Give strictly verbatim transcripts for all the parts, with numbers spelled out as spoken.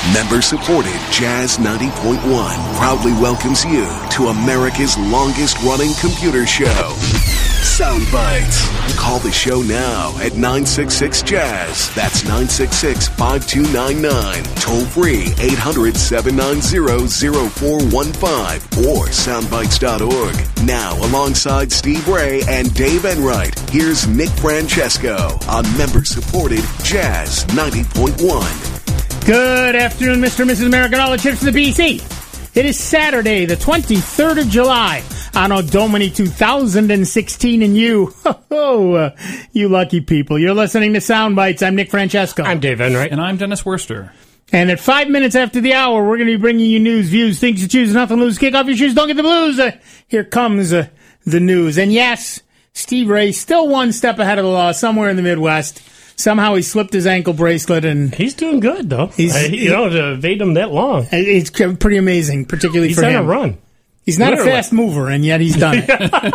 Member-supported Jazz ninety point one proudly welcomes you to America's longest-running computer show, Sound Bites. Call the show now at nine six six Jazz. That's nine six six, five two nine nine. Toll free eight hundred, seven nine zero, zero four one five or soundbites dot org. Now, alongside Steve Ray and Dave Enright, here's Nick Francesco on member-supported Jazz ninety point one. Good afternoon, Mister and Missus America, and all the chips in the B C. It is Saturday, the twenty-third of July, Anno Domini two thousand sixteen, and you, oh, uh, you lucky people. You're listening to Sound Bites. I'm Nick Francesco. I'm Dave Enright. And I'm Dennis Worster. And at five minutes after the hour, we're going to be bringing you news, views, things to choose, nothing to lose. Kick off your shoes, don't get the blues. Uh, here comes uh, the news. And yes, Steve Ray still one step ahead of the law somewhere in the Midwest. Somehow he slipped his ankle bracelet, and he's doing good, though. He's, I, you know, to evade him that long. It's pretty amazing, particularly he's for him. He's on a run. He's not Literally. a fast mover, and yet he's done it.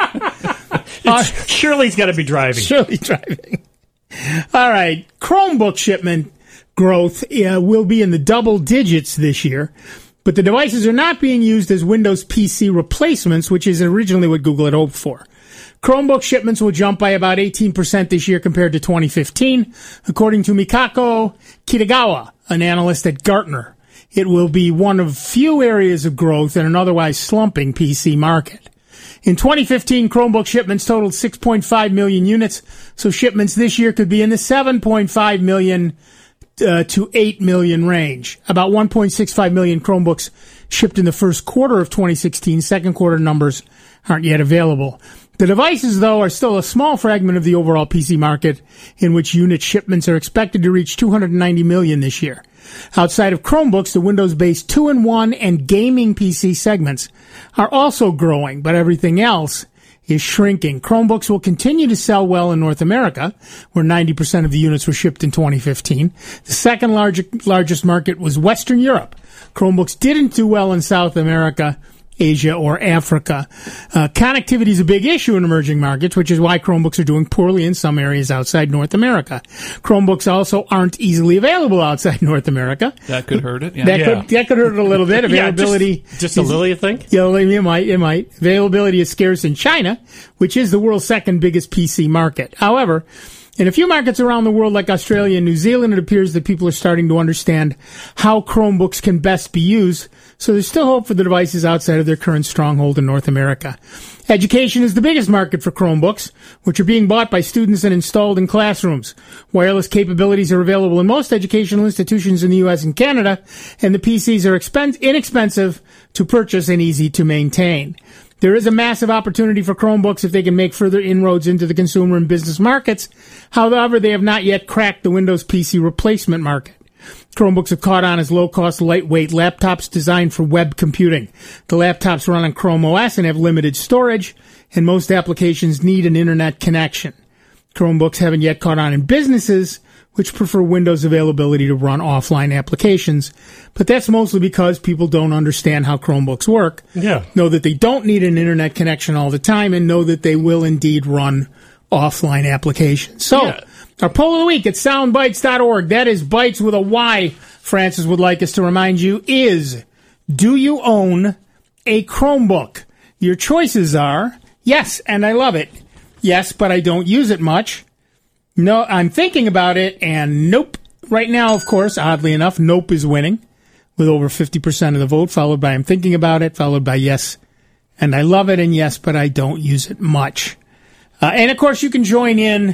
uh, Shirley's got to be driving. Shirley's driving. All right. Chromebook shipment growth uh, will be in the double digits this year, but the devices are not being used as Windows P C replacements, which is originally what Google had hoped for. Chromebook shipments will jump by about eighteen percent this year compared to twenty fifteen, according to Mikako Kitagawa, an analyst at Gartner. It will be one of few areas of growth in an otherwise slumping P C market. In twenty fifteen, Chromebook shipments totaled six point five million units, so shipments this year could be in the seven point five million uh, to eight million range. About one point six five million Chromebooks shipped in the first quarter of twenty sixteen. Second quarter numbers aren't yet available. The devices, though, are still a small fragment of the overall P C market, in which unit shipments are expected to reach two hundred ninety million this year. Outside of Chromebooks, the Windows-based two in one and gaming P C segments are also growing, but everything else is shrinking. Chromebooks will continue to sell well in North America, where ninety percent of the units were shipped in twenty fifteen. The second large, largest market was Western Europe. Chromebooks didn't do well in South America, Asia, or Africa. Uh, connectivity is a big issue in emerging markets, which is why Chromebooks are doing poorly in some areas outside North America. Chromebooks also aren't easily available outside North America. That could hurt it. Yeah. That, yeah. Could, that could hurt it a little bit. Availability. yeah, just, just a little, you think? Yeah, it might, it might. Availability is scarce in China, which is the world's second biggest P C market. However, in a few markets around the world like Australia and New Zealand, it appears that people are starting to understand how Chromebooks can best be used, so there's still hope for the devices outside of their current stronghold in North America. Education is the biggest market for Chromebooks, which are being bought by students and installed in classrooms. Wireless capabilities are available in most educational institutions in the U S and Canada, and the P Cs are expen- inexpensive to purchase and easy to maintain. There is a massive opportunity for Chromebooks if they can make further inroads into the consumer and business markets. However, they have not yet cracked the Windows P C replacement market. Chromebooks have caught on as low-cost, lightweight laptops designed for web computing. The laptops run on Chrome O S and have limited storage, and most applications need an internet connection. Chromebooks haven't yet caught on in businesses, which prefer Windows availability to run offline applications. But that's mostly because people don't understand how Chromebooks work, yeah. know that they don't need an internet connection all the time, and know that they will indeed run offline applications. So, yeah. Our poll of the week at soundbites dot org, that is Bites with a Y, Francis would like us to remind you, is, do you own a Chromebook? Your choices are, yes, and I love it. Yes, but I don't use it much. No, I'm thinking about it, and nope. Right now, of course, oddly enough, nope is winning with over fifty percent of the vote, followed by I'm thinking about it, followed by yes, and I love it, and yes, but I don't use it much. Uh, and, of course, you can join in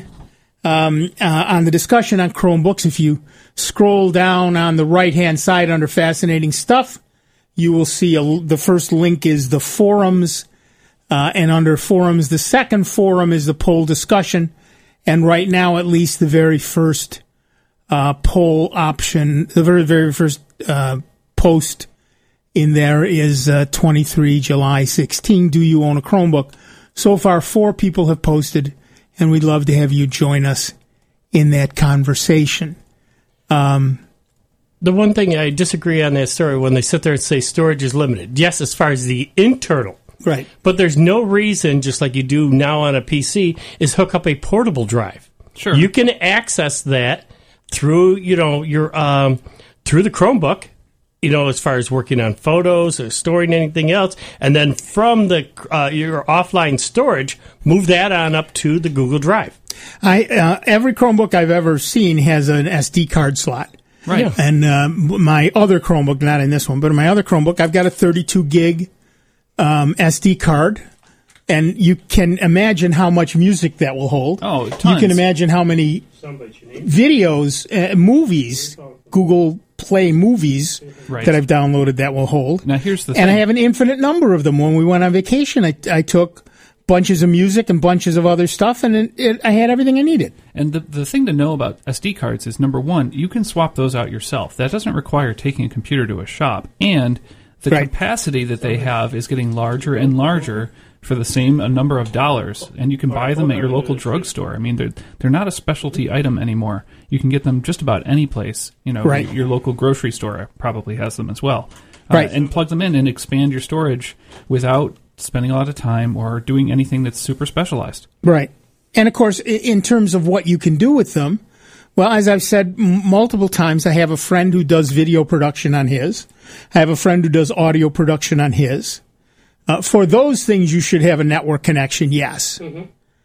um, uh, on the discussion on Chromebooks. If you scroll down on the right-hand side under Fascinating Stuff, you will see a, the first link is the forums, uh, and under forums, the second forum is the poll discussion. And right now, at least, the very first uh, poll option, the very, very first uh, post in there is uh, twenty-three July sixteen. Do you own a Chromebook? So far, four people have posted, and we'd love to have you join us in that conversation. Um, the one thing I disagree on that story, when they sit there and say storage is limited. Yes, as far as the internal. Right. But there's no reason, just like you do now on a P C, is hook up a portable drive. Sure. You can access that through, you know, your um, through the Chromebook, you know, as far as working on photos or storing anything else, and then from the uh, your offline storage, move that on up to the Google Drive. I uh, every Chromebook I've ever seen has an S D card slot. Right. Yeah. And uh, my other Chromebook, not in this one, but in my other Chromebook, I've got a thirty-two gig um, S D card. And you can imagine how much music that will hold. Oh, tons. You can imagine how many videos, uh, movies, Google Play movies Right. that I've downloaded that will hold. Now, here's the And thing. I have an infinite number of them. When we went on vacation, I, I took bunches of music and bunches of other stuff, and it, it, I had everything I needed. And the, the thing to know about S D cards is, number one, you can swap those out yourself. That doesn't require taking a computer to a shop. And the Right. capacity that they have is getting larger and larger for the same uh, number of dollars, and you can buy them at your local drugstore. I mean, they're they're not a specialty item anymore. You can get them just about any place. You know, Right. your local grocery store probably has them as well. Uh, Right. And plug them in and expand your storage without spending a lot of time or doing anything that's super specialized. Right. And of course, i- in terms of what you can do with them, well, as I've said m- multiple times, I have a friend who does video production on his. I have a friend who does audio production on his. Uh, for those things, you should have a network connection, yes. Mm-hmm.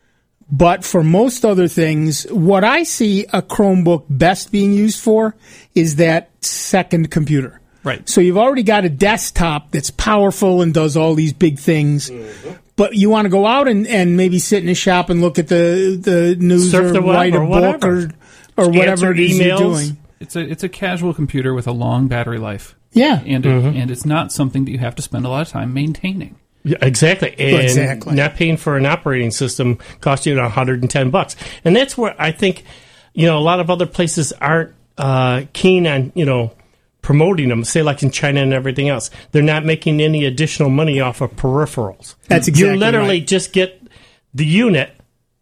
But for most other things, what I see a Chromebook best being used for is that second computer. Right. So you've already got a desktop that's powerful and does all these big things, mm-hmm. but you want to go out and, and maybe sit in a shop and look at the, the news Surf or the web write a or book whatever. or, or whatever Answer it is you're emails. doing. It's a it's a casual computer with a long battery life. Yeah. And it, and it's not something that you have to spend a lot of time maintaining. Yeah, exactly. And Exactly. not paying for an operating system costs you one hundred ten bucks. And that's where I think, you know, a lot of other places aren't uh, keen on, you know, promoting them, say like in China and everything else. They're not making any additional money off of peripherals. That's exactly You literally right. just get the unit,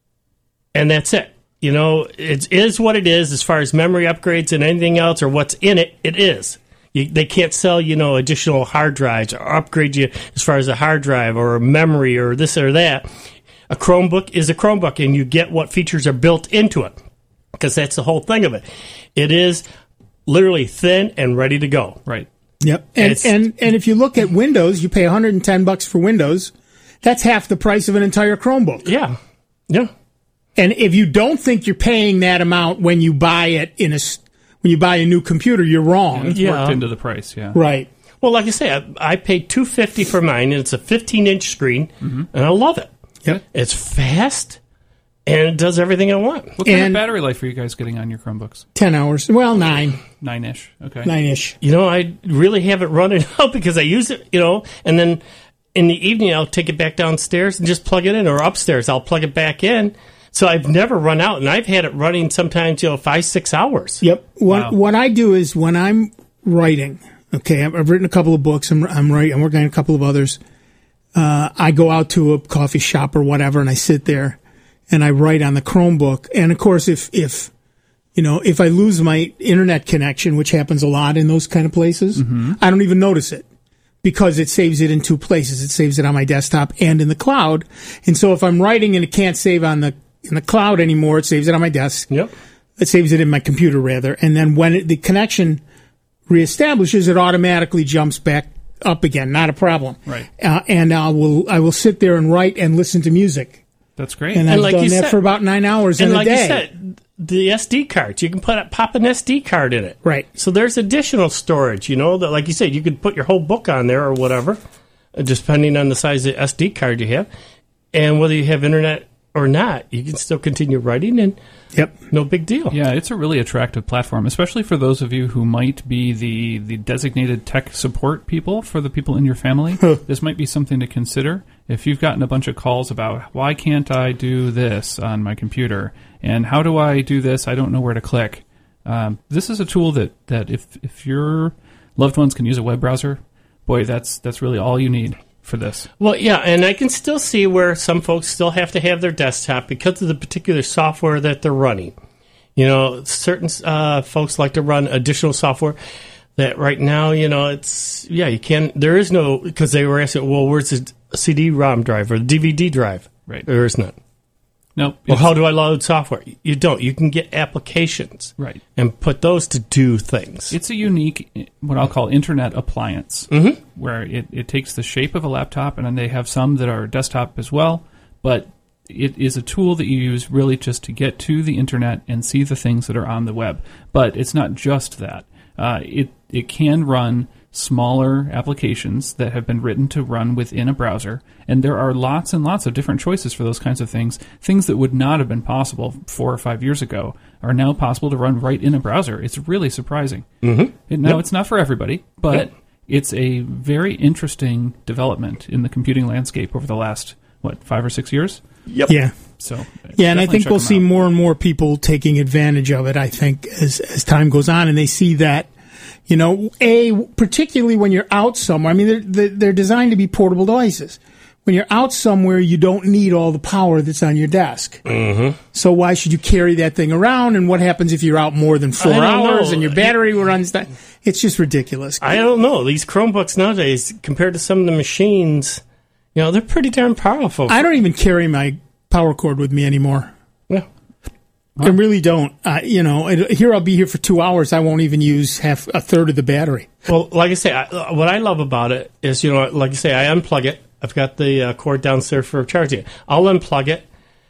and that's it. You know, it is what it is as far as memory upgrades and anything else or what's in it, it is. You, they can't sell, you know, additional hard drives or upgrade you as far as a hard drive or a memory or this or that. A Chromebook is a Chromebook, and you get what features are built into it, because that's the whole thing of it. It is literally thin and ready to go. Right. Yep. And, It's- and, and if you look at Windows, you pay one hundred ten bucks for Windows. That's half the price of an entire Chromebook. Yeah. Yeah. And if you don't think you're paying that amount when you buy it in a, s- when you buy a new computer, you're wrong. It's Yeah. worked into the price, yeah. Right. Well, like I say, I, I paid two hundred fifty dollars for mine, and it's a fifteen inch screen, Mm-hmm. and I love it. Yep. It's fast, and it does everything I want. What kind And- of battery life are you guys getting on your Chromebooks? ten hours. Well, nine. Nine-ish. Okay. Nine-ish. You know, I really haven't run it out because I use it, you know, and then in the evening I'll take it back downstairs and just plug it in, or upstairs I'll plug it back in. So I've never run out, and I've had it running sometimes, you know, five, six hours. Yep. What Wow. what I do is when I'm writing, okay, I've, I've written a couple of books. I'm I'm writing. I'm working on a couple of others. Uh, I go out to a coffee shop or whatever, and I sit there and I write on the Chromebook. And of course, if if you know if I lose my internet connection, which happens a lot in those kind of places, I don't even notice it, because it saves it in two places. It saves it on my desktop and in the cloud. And so if I'm writing and it can't save on the in the cloud anymore, it saves it on my desk. Yep. It saves it in my computer, rather. And then when it, the connection reestablishes, it automatically jumps back up again. Not a problem. Right. Uh, and I will I will sit there and write and listen to music. That's great. And, I've like done you that said- for about nine hours And in like a day. you said, the S D cards, you can put a, pop an S D card in it. Right. So there's additional storage, you know, that like you said, you could put your whole book on there or whatever, uh, depending on the size of S D card you have. And whether you have internet or not, you can still continue writing, and Yep. no big deal. Yeah, it's a really attractive platform, especially for those of you who might be the, the designated tech support people for the people in your family. This might be something to consider. If you've gotten a bunch of calls about, why can't I do this on my computer, and how do I do this, I don't know where to click. Um, this is a tool that, that if, if your loved ones can use a web browser, boy, that's that's really all you need for this. Well, yeah, and I can still see where some folks still have to have their desktop because of the particular software that they're running. You know, certain uh, folks like to run additional software that right now, you know, it's, yeah, you can, there is no, because they were asking, well, where's the C D ROM drive or the D V D drive? Right. There is none. Nope. Well, it's- how do I load software? You don't. You can get applications Right. and put those to do things. It's a unique, what I'll call internet appliance, Mm-hmm. where it, it takes the shape of a laptop, and then they have some that are desktop as well, but it is a tool that you use really just to get to the internet and see the things that are on the web. But it's not just that. Uh, it, it can run smaller applications that have been written to run within a browser, and there are lots and lots of different choices for those kinds of things. Things that would not have been possible four or five years ago are now possible to run right in a browser. It's really surprising. Mm-hmm. It, now, Yep. it's not for everybody, but Yep. it's a very interesting development in the computing landscape over the last, what, five or six years? Yep. Yeah. So Yeah, and I definitely think check we'll them see out. more and more people taking advantage of it, I think, as, as time goes on, and they see that, you know, A, particularly when you're out somewhere, I mean, they're, they're, they're designed to be portable devices. When you're out somewhere, you don't need all the power that's on your desk. Mm-hmm. So why should you carry that thing around, and what happens if you're out more than four I don't hours know. and your battery runs down? It's just ridiculous. I don't know. These Chromebooks nowadays, compared to some of the machines, you know, they're pretty darn powerful. I don't even carry my power cord with me anymore. Yeah. I really don't. Uh, you know, it, here I'll be here for two hours. I won't even use half a third of the battery. Well, like I say, I, what I love about it is, you know, like I say, I unplug it. I've got the uh, cord downstairs for charging it. I'll unplug it,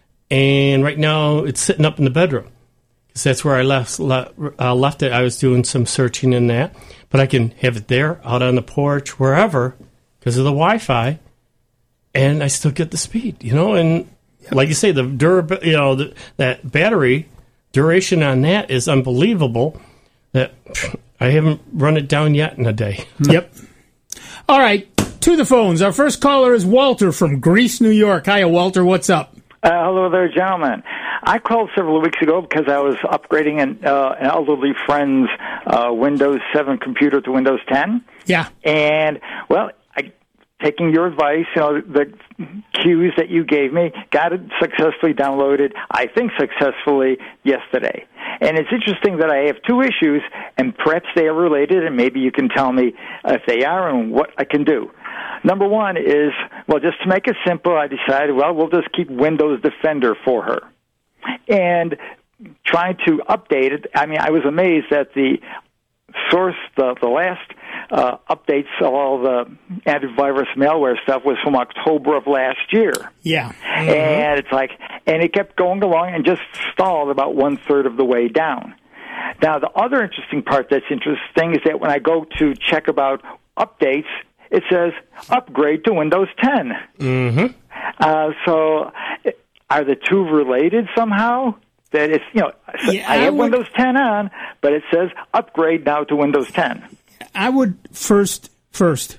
and right now it's sitting up in the bedroom because that's where I left le- uh, left it. I was doing some searching in that, but I can have it there, out on the porch, wherever, because of the Wi-Fi, and I still get the speed, you know. And like you say, the durab- you know, the, that battery duration on that is unbelievable. That I haven't run it down yet in a day. Yep. All right, to the phones. Our first caller is Walter from Greece, New York. Hiya, Walter. What's up? Uh, hello there, gentlemen. I called several weeks ago because I was upgrading an, uh, an elderly friend's uh, Windows seven computer to Windows ten. Yeah. And, well, I, taking your advice, you know, the cues that you gave me, got it successfully downloaded, I think successfully, yesterday. And it's interesting that I have two issues, and perhaps they are related, and maybe you can tell me if they are and what I can do. Number one is, well, just to make it simple, I decided, well, we'll just keep Windows Defender for her. And trying to update it, I mean, I was amazed that the source, the, the last uh, updates of all the antivirus malware stuff was from October of last year. Yeah. And it's like, and it kept going along and just stalled about one-third of the way down. Now, the other interesting part that's interesting is that when I go to check about updates, it says upgrade to Windows ten. Mm-hmm. Uh, so are the two related somehow? That it's, you know, so Yeah, I have I would- Windows ten on, but it says upgrade now to Windows ten. I would first, first,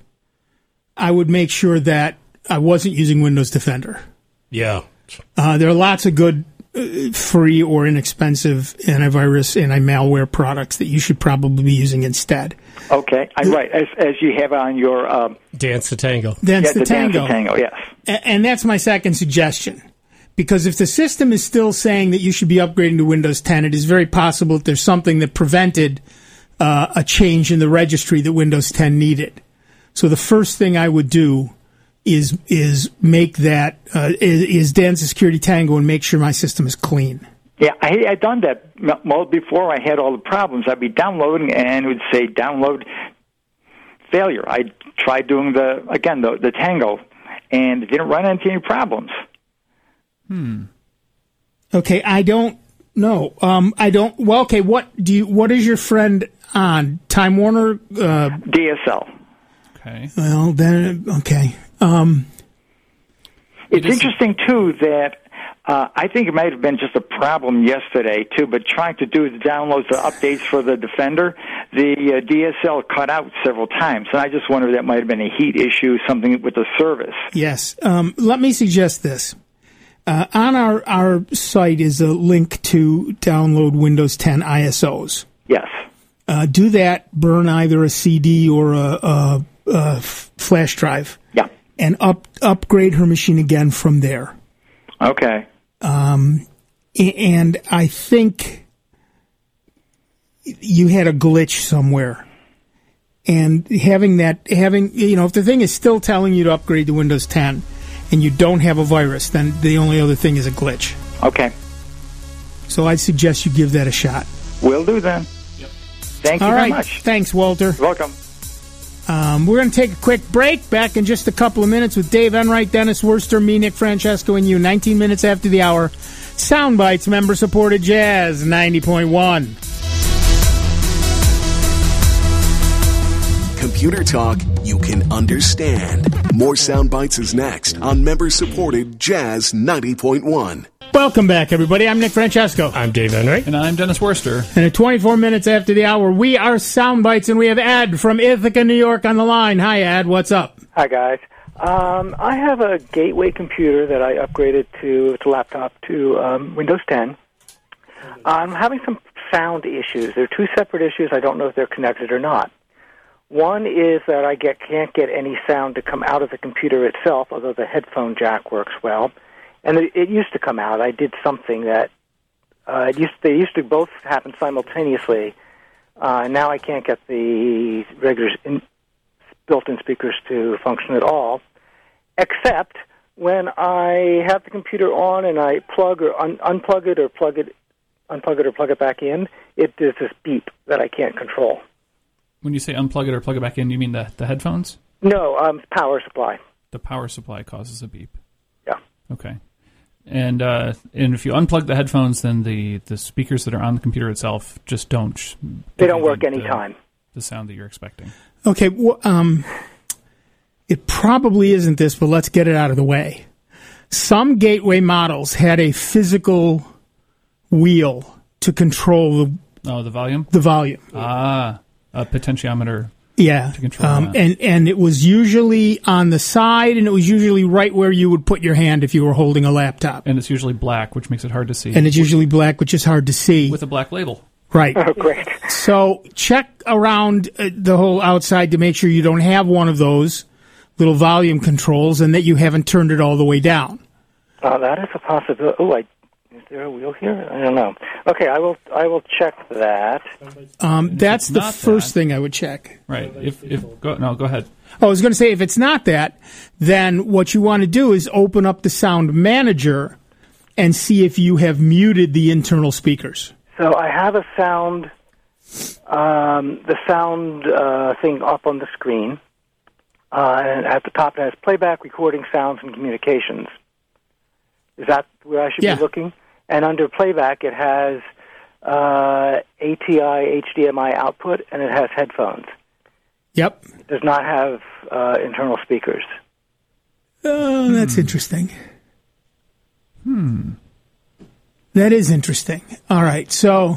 I would make sure that I wasn't using Windows Defender. Yeah. Uh, there are lots of good uh, free or inexpensive antivirus, anti-malware products that you should probably be using instead. Okay, I right as as you have on your um, Dance the tango. That's yeah, the, the Tango. Dance Tango, yes. A- And that's my second suggestion. Because if the system is still saying that you should be upgrading to Windows ten, it is very possible that there's something that prevented uh, a change in the registry that Windows ten needed. So the first thing I would do is is make that uh, is, is dance the security tango and make sure my system is clean. Yeah, I had done that well before I had all the problems. I'd be downloading and it would say download failure. I tried doing the again the the Tango, and it didn't run into any problems. Hmm. Okay, I don't know. Um, I don't. Well, okay. What do you? What is your friend on? Time Warner. Uh, D S L. Okay. well, then okay. Um, It's It is- interesting too that uh, I think it might have been just a problem yesterday too. But trying to do the downloads, the updates for the Defender, the uh, D S L cut out several times, and I just wonder if that might have been a heat issue, something with the service. yes. Um, let me suggest this. Uh, on our, our site is a link to download Windows ten I S Os. Yes. Uh, do that, burn either a C D or a, a, a f- flash drive, Yeah. and up upgrade her machine again from there. Okay. A- And I think you had a glitch somewhere. And having that, having, you know, if the thing is still telling you to upgrade to Windows ten and you don't have a virus, then the only other thing is a glitch. Okay. So I'd suggest you give that a shot. Will do then. Yep. Thank you All very right. much. Thanks, Walter. You're welcome. Um, we're going to take a quick break. Back in just a couple of minutes with Dave Enright, Dennis Worcester, me, Nick Francesco, and you. nineteen minutes after the hour. Soundbites, member-supported Jazz ninety point one. Computer talk you can understand. More Soundbites is next on member-supported Jazz ninety point one. Welcome back, everybody. I'm Nick Francesco. I'm Dave Enright. And I'm Dennis Worcester. And at twenty-four minutes after the hour, we are Soundbites, and we have Ed from Ithaca, New York on the line. Hi, Ed. What's up? Hi, guys. Um, I have a Gateway computer that I upgraded to, it's a laptop, to um, Windows ten. I'm having some sound issues. They're two separate issues. I don't know if they're connected or not. One is that I get can't get any sound to come out of the computer itself, although the headphone jack works well. And it, it used to come out. I did something that uh, it used. They used to both happen simultaneously. Uh, now I can't get the regular in, built-in speakers to function at all, except when I have the computer on and I plug or un- unplug it or plug it, unplug it or plug it back in. It does this beep that I can't control. When you say unplug it or plug it back in, you mean the, the headphones? No, um, power supply. The power supply causes a beep. Yeah. Okay. And uh, and if you unplug the headphones, then the, the speakers that are on the computer itself just don't. Sh- they don't work the, anytime. The sound that you're expecting. Okay. Well, um, it probably isn't this, but let's get it out of the way. Some Gateway models had a physical wheel to control the Oh, the volume? the volume. Ah, a potentiometer. Yeah, to control um, that. and and it was usually on the side, and it was usually right where you would put your hand if you were holding a laptop. And it's usually black, which makes it hard to see. And it's usually black, which is hard to see. With a black label. Right. Oh, great. So check around uh, the whole outside to make sure you don't have one of those little volume controls and that you haven't turned it all the way down. Uh, that is a possibility. Oh, I, is there a wheel here? I don't know. Okay, I will. I will check that. Um, that's the not first that- thing I would check. Right. If if go no, go ahead. Oh, I was going to say, if it's not that, then what you want to do is open up the Sound Manager and see if you have muted the internal speakers. So I have a sound, um, the sound uh, thing up on the screen, uh, and at the top it has playback, recording, sounds, and communications. Is that where I should Yeah. be looking? And under playback, it has uh, A T I H D M I output, and it has headphones. Yep. It does not have uh, internal speakers. Oh, that's interesting. Hmm. That is interesting. All right, so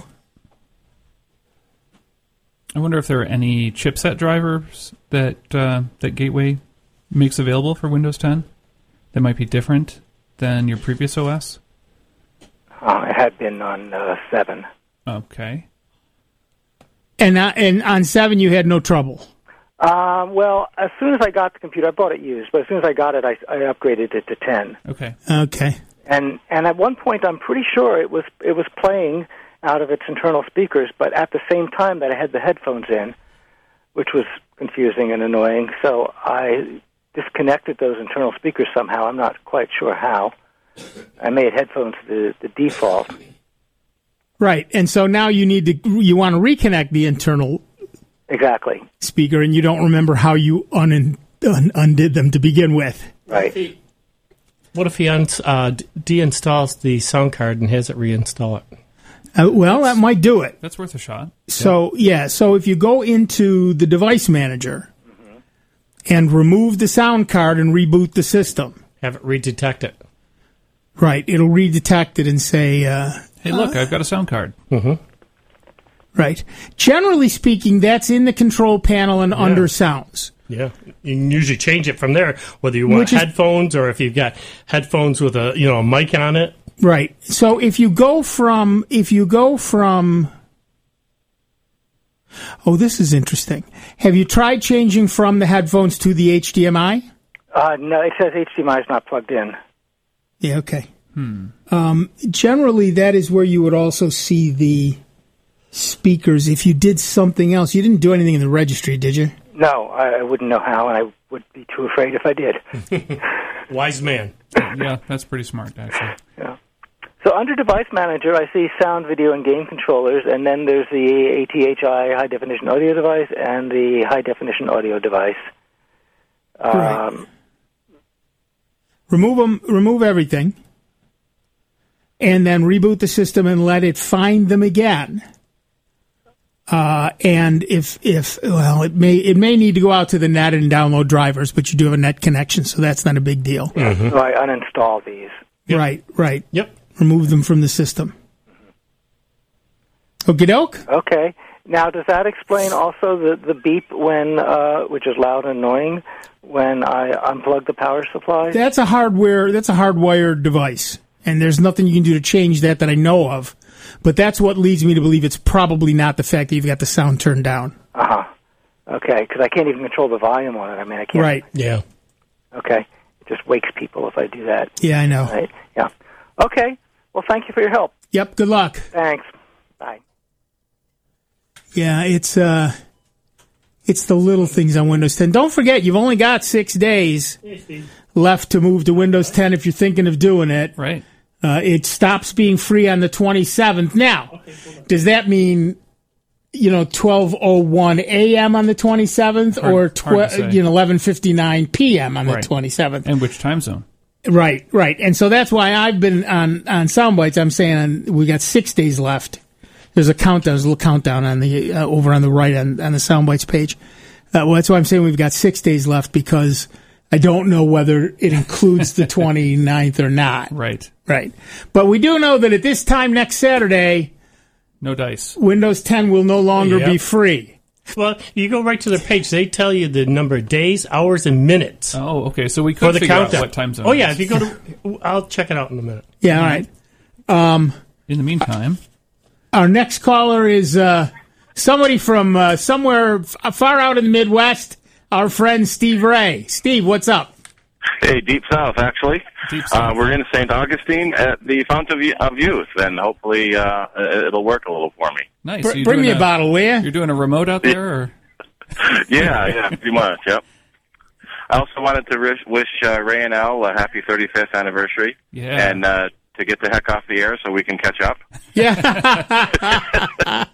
I wonder if there are any chipset drivers that uh, that Gateway makes available for Windows ten that might be different than your previous O S. Uh, it had been on uh, seven. Okay. and uh, and on seven you had no trouble. Um, well, as soon as I got the computer, I bought it used, but as soon as I got it, I, I upgraded it to ten. Okay. Okay. And and at one point, I'm pretty sure it was it was playing out of its internal speakers, but at the same time that I had the headphones in, which was confusing and annoying. So I disconnected those internal speakers somehow. I'm not quite sure how. I made headphones the, the default. Right, and so now you need to you want to reconnect the internal Exactly. speaker, and you don't remember how you un- un- undid them to begin with. Right. What if he un- uh, d- deinstalls the sound card and has it reinstall it? Uh, well, that might do it. That's worth a shot. So, yeah, so if you go into the device manager mm-hmm. and remove the sound card and reboot the system. Have it redetect it. Right, it'll redetect it and say... Uh, Hey, look, uh, I've got a sound card. Mm-hmm. Right. Generally speaking, that's in the control panel and Yeah. under sounds. Yeah, you can usually change it from there, whether you want Which is- headphones or if you've got headphones with a you know a mic on it. Right. So if you go from... If you go from... Oh, this is interesting. Have you tried changing from the headphones to the H D M I? Uh, no, it says H D M I is not plugged in. Yeah, okay. Hmm. Um, generally, that is where you would also see the speakers. If you did something else, you didn't do anything in the registry, did you? No, I, I wouldn't know how, and I would be too afraid if I did. Wise man. Yeah, that's pretty smart, actually. Yeah. So under Device Manager, I see sound, video, and game controllers, and then there's the A T H I high-definition audio device and the high-definition audio device. Um, right. Remove them, remove everything, and then reboot the system and let it find them again. Uh, and if if well, it may it may need to go out to the net and download drivers, but you do have a net connection, so that's not a big deal. Mm-hmm. So I uninstall these. Yep. Right, right. Yep. Remove them from the system. Okie doke. Okay. Now, does that explain also the, the beep when, uh, which is loud and annoying, when I unplug the power supply? That's a hardware. That's a hardwired device, and there's nothing you can do to change that that I know of. But that's what leads me to believe it's probably not the fact that you've got the sound turned down. Uh huh. Okay, because I can't even control the volume on it. I mean, I can't. Right. Yeah. Okay. It just wakes people if I do that. Yeah, I know. Right. Yeah. Okay. Well, thank you for your help. Yep. Good luck. Thanks. Bye. Yeah, it's uh, it's the little things on Windows ten. Don't forget, you've only got six days left to move to Windows ten if you're thinking of doing it. Right. Uh, it stops being free on the twenty-seventh. Now, does that mean, you know, twelve oh one a.m. on the twenty-seventh Hard- or hard to tw- say. you know eleven fifty-nine p.m. on the Right. twenty-seventh? And which time zone? Right, right. And so that's why I've been on, on Soundbites, I'm saying we got six days left. There's a countdown, there's a little countdown on the uh, over on the right on, on the Soundbites page. Uh, well, that's why I'm saying we've got six days left, because I don't know whether it includes the twenty-ninth or not. Right. Right. But we do know that at this time next Saturday, No dice. Windows ten will no longer Yep. be free. Well, you go right to their page. They tell you the number of days, hours, and minutes Oh, okay. So we for could the figure countdown. out what time zone. Oh it yeah, is. if you go to, I'll check it out in a minute. Yeah, all right. Um, In the meantime, our next caller is uh, somebody from uh, somewhere f- far out in the Midwest, our friend Steve Ray. Steve, what's up? Hey, Deep South, actually. Deep South. Uh, we're in Saint Augustine at the Fount of, of Youth, and hopefully uh, it'll work a little for me. nice. Br- So you're bring doing me a, bottle, will you? You're doing a remote out there, or Yeah, yeah, pretty much, yep. I also wanted to wish, wish uh, Ray and Al a happy thirty-fifth anniversary. Yeah. And uh, to get the heck off the air so we can catch up. Yeah.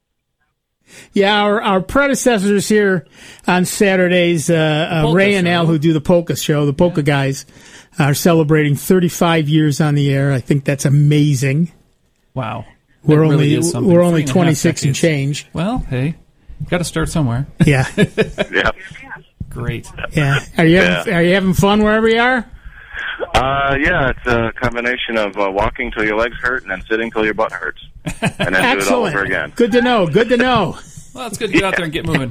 Yeah, our, our predecessors here on Saturdays, uh, uh, Polka Ray and show. Al, who do the Polka show, the Polka guys, are celebrating thirty-five years on the air. I think that's amazing. wow, We're That really only is something. we're Three only and a half twenty-six and decades. change. Well, hey, got to start somewhere. Yeah, Yeah. Great. yeah. Are you having, Yeah. are you having fun wherever you are? Uh, yeah, it's a combination of uh, walking till your legs hurt and then sitting till your butt hurts. And then do it all over Excellent. again. Good to know. Good to know. Well, it's good to get out there and get moving.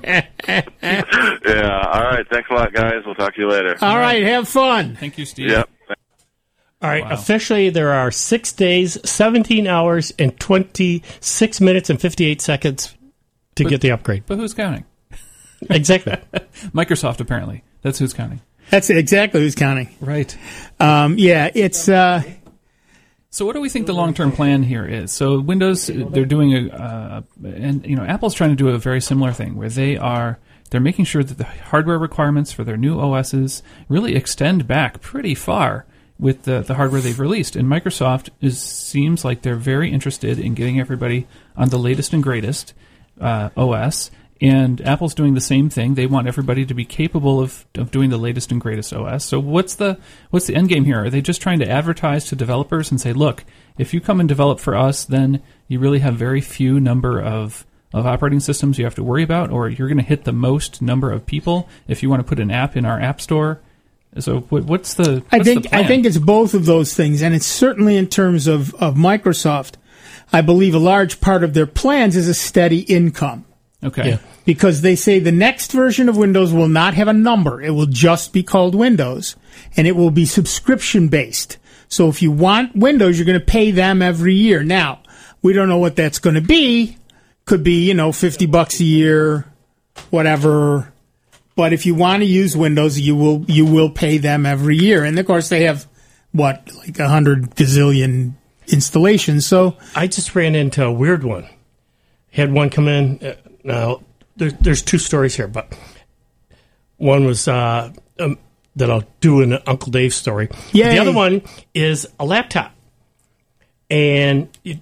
Yeah, all right. Thanks a lot, guys. We'll talk to you later. All right, have fun. Thank you, Steve. Yep. All right, Wow. officially there are six days, seventeen hours, and twenty-six minutes and fifty-eight seconds to But- get the upgrade. But who's counting? Exactly. Microsoft, apparently. That's who's counting. That's exactly who's counting. Right. Um, yeah, it's uh, So what do we think the long-term plan here is? So Windows, they're doing a, uh, and you know, Apple's trying to do a very similar thing where they are, they're making sure that the hardware requirements for their new O Ss really extend back pretty far with the, the hardware they've released. And Microsoft is seems like they're very interested in getting everybody on the latest and greatest uh, O S. And Apple's doing the same thing. They want everybody to be capable of, of doing the latest and greatest O S. So what's the what's the end game here? Are they just trying to advertise to developers and say, look, if you come and develop for us, then you really have very few number of, of operating systems you have to worry about, or you're going to hit the most number of people if you want to put an app in our app store? So what, what's the what's I the think plan? I think it's both of those things, and it's certainly in terms of, of Microsoft. I believe a large part of their plans is a steady income. Okay. Yeah. Because they say the next version of Windows will not have a number. It will just be called Windows, and it will be subscription-based. So if you want Windows, you're going to pay them every year. Now, we don't know what that's going to be. Could be, you know, fifty bucks a year, whatever. But if you want to use Windows, you will you will pay them every year. And, of course, they have, what, like one hundred gazillion installations. So I just ran into a weird one. Had one come in. Uh, now, there's, there's two stories here, but one was uh, um, that I'll do in an Uncle Dave story. Yay. The other one is a laptop. and you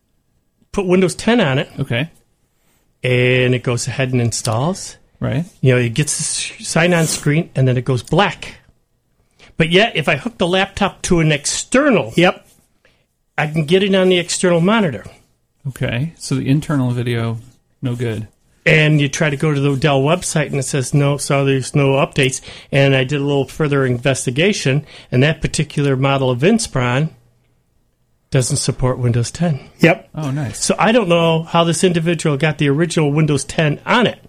put Windows ten on it, Okay. and it goes ahead and installs. Right. You know, it gets the sign-on screen, and then it goes black. But yet, if I hook the laptop to an external, Yep. I can get it on the external monitor. Okay. So the internal video, no good. And you try to go to the Dell website, and it says, no, so there's no updates. And I did a little further investigation, and that particular model of Inspiron doesn't support Windows ten. Yep. Oh, nice. So I don't know how this individual got the original Windows ten on it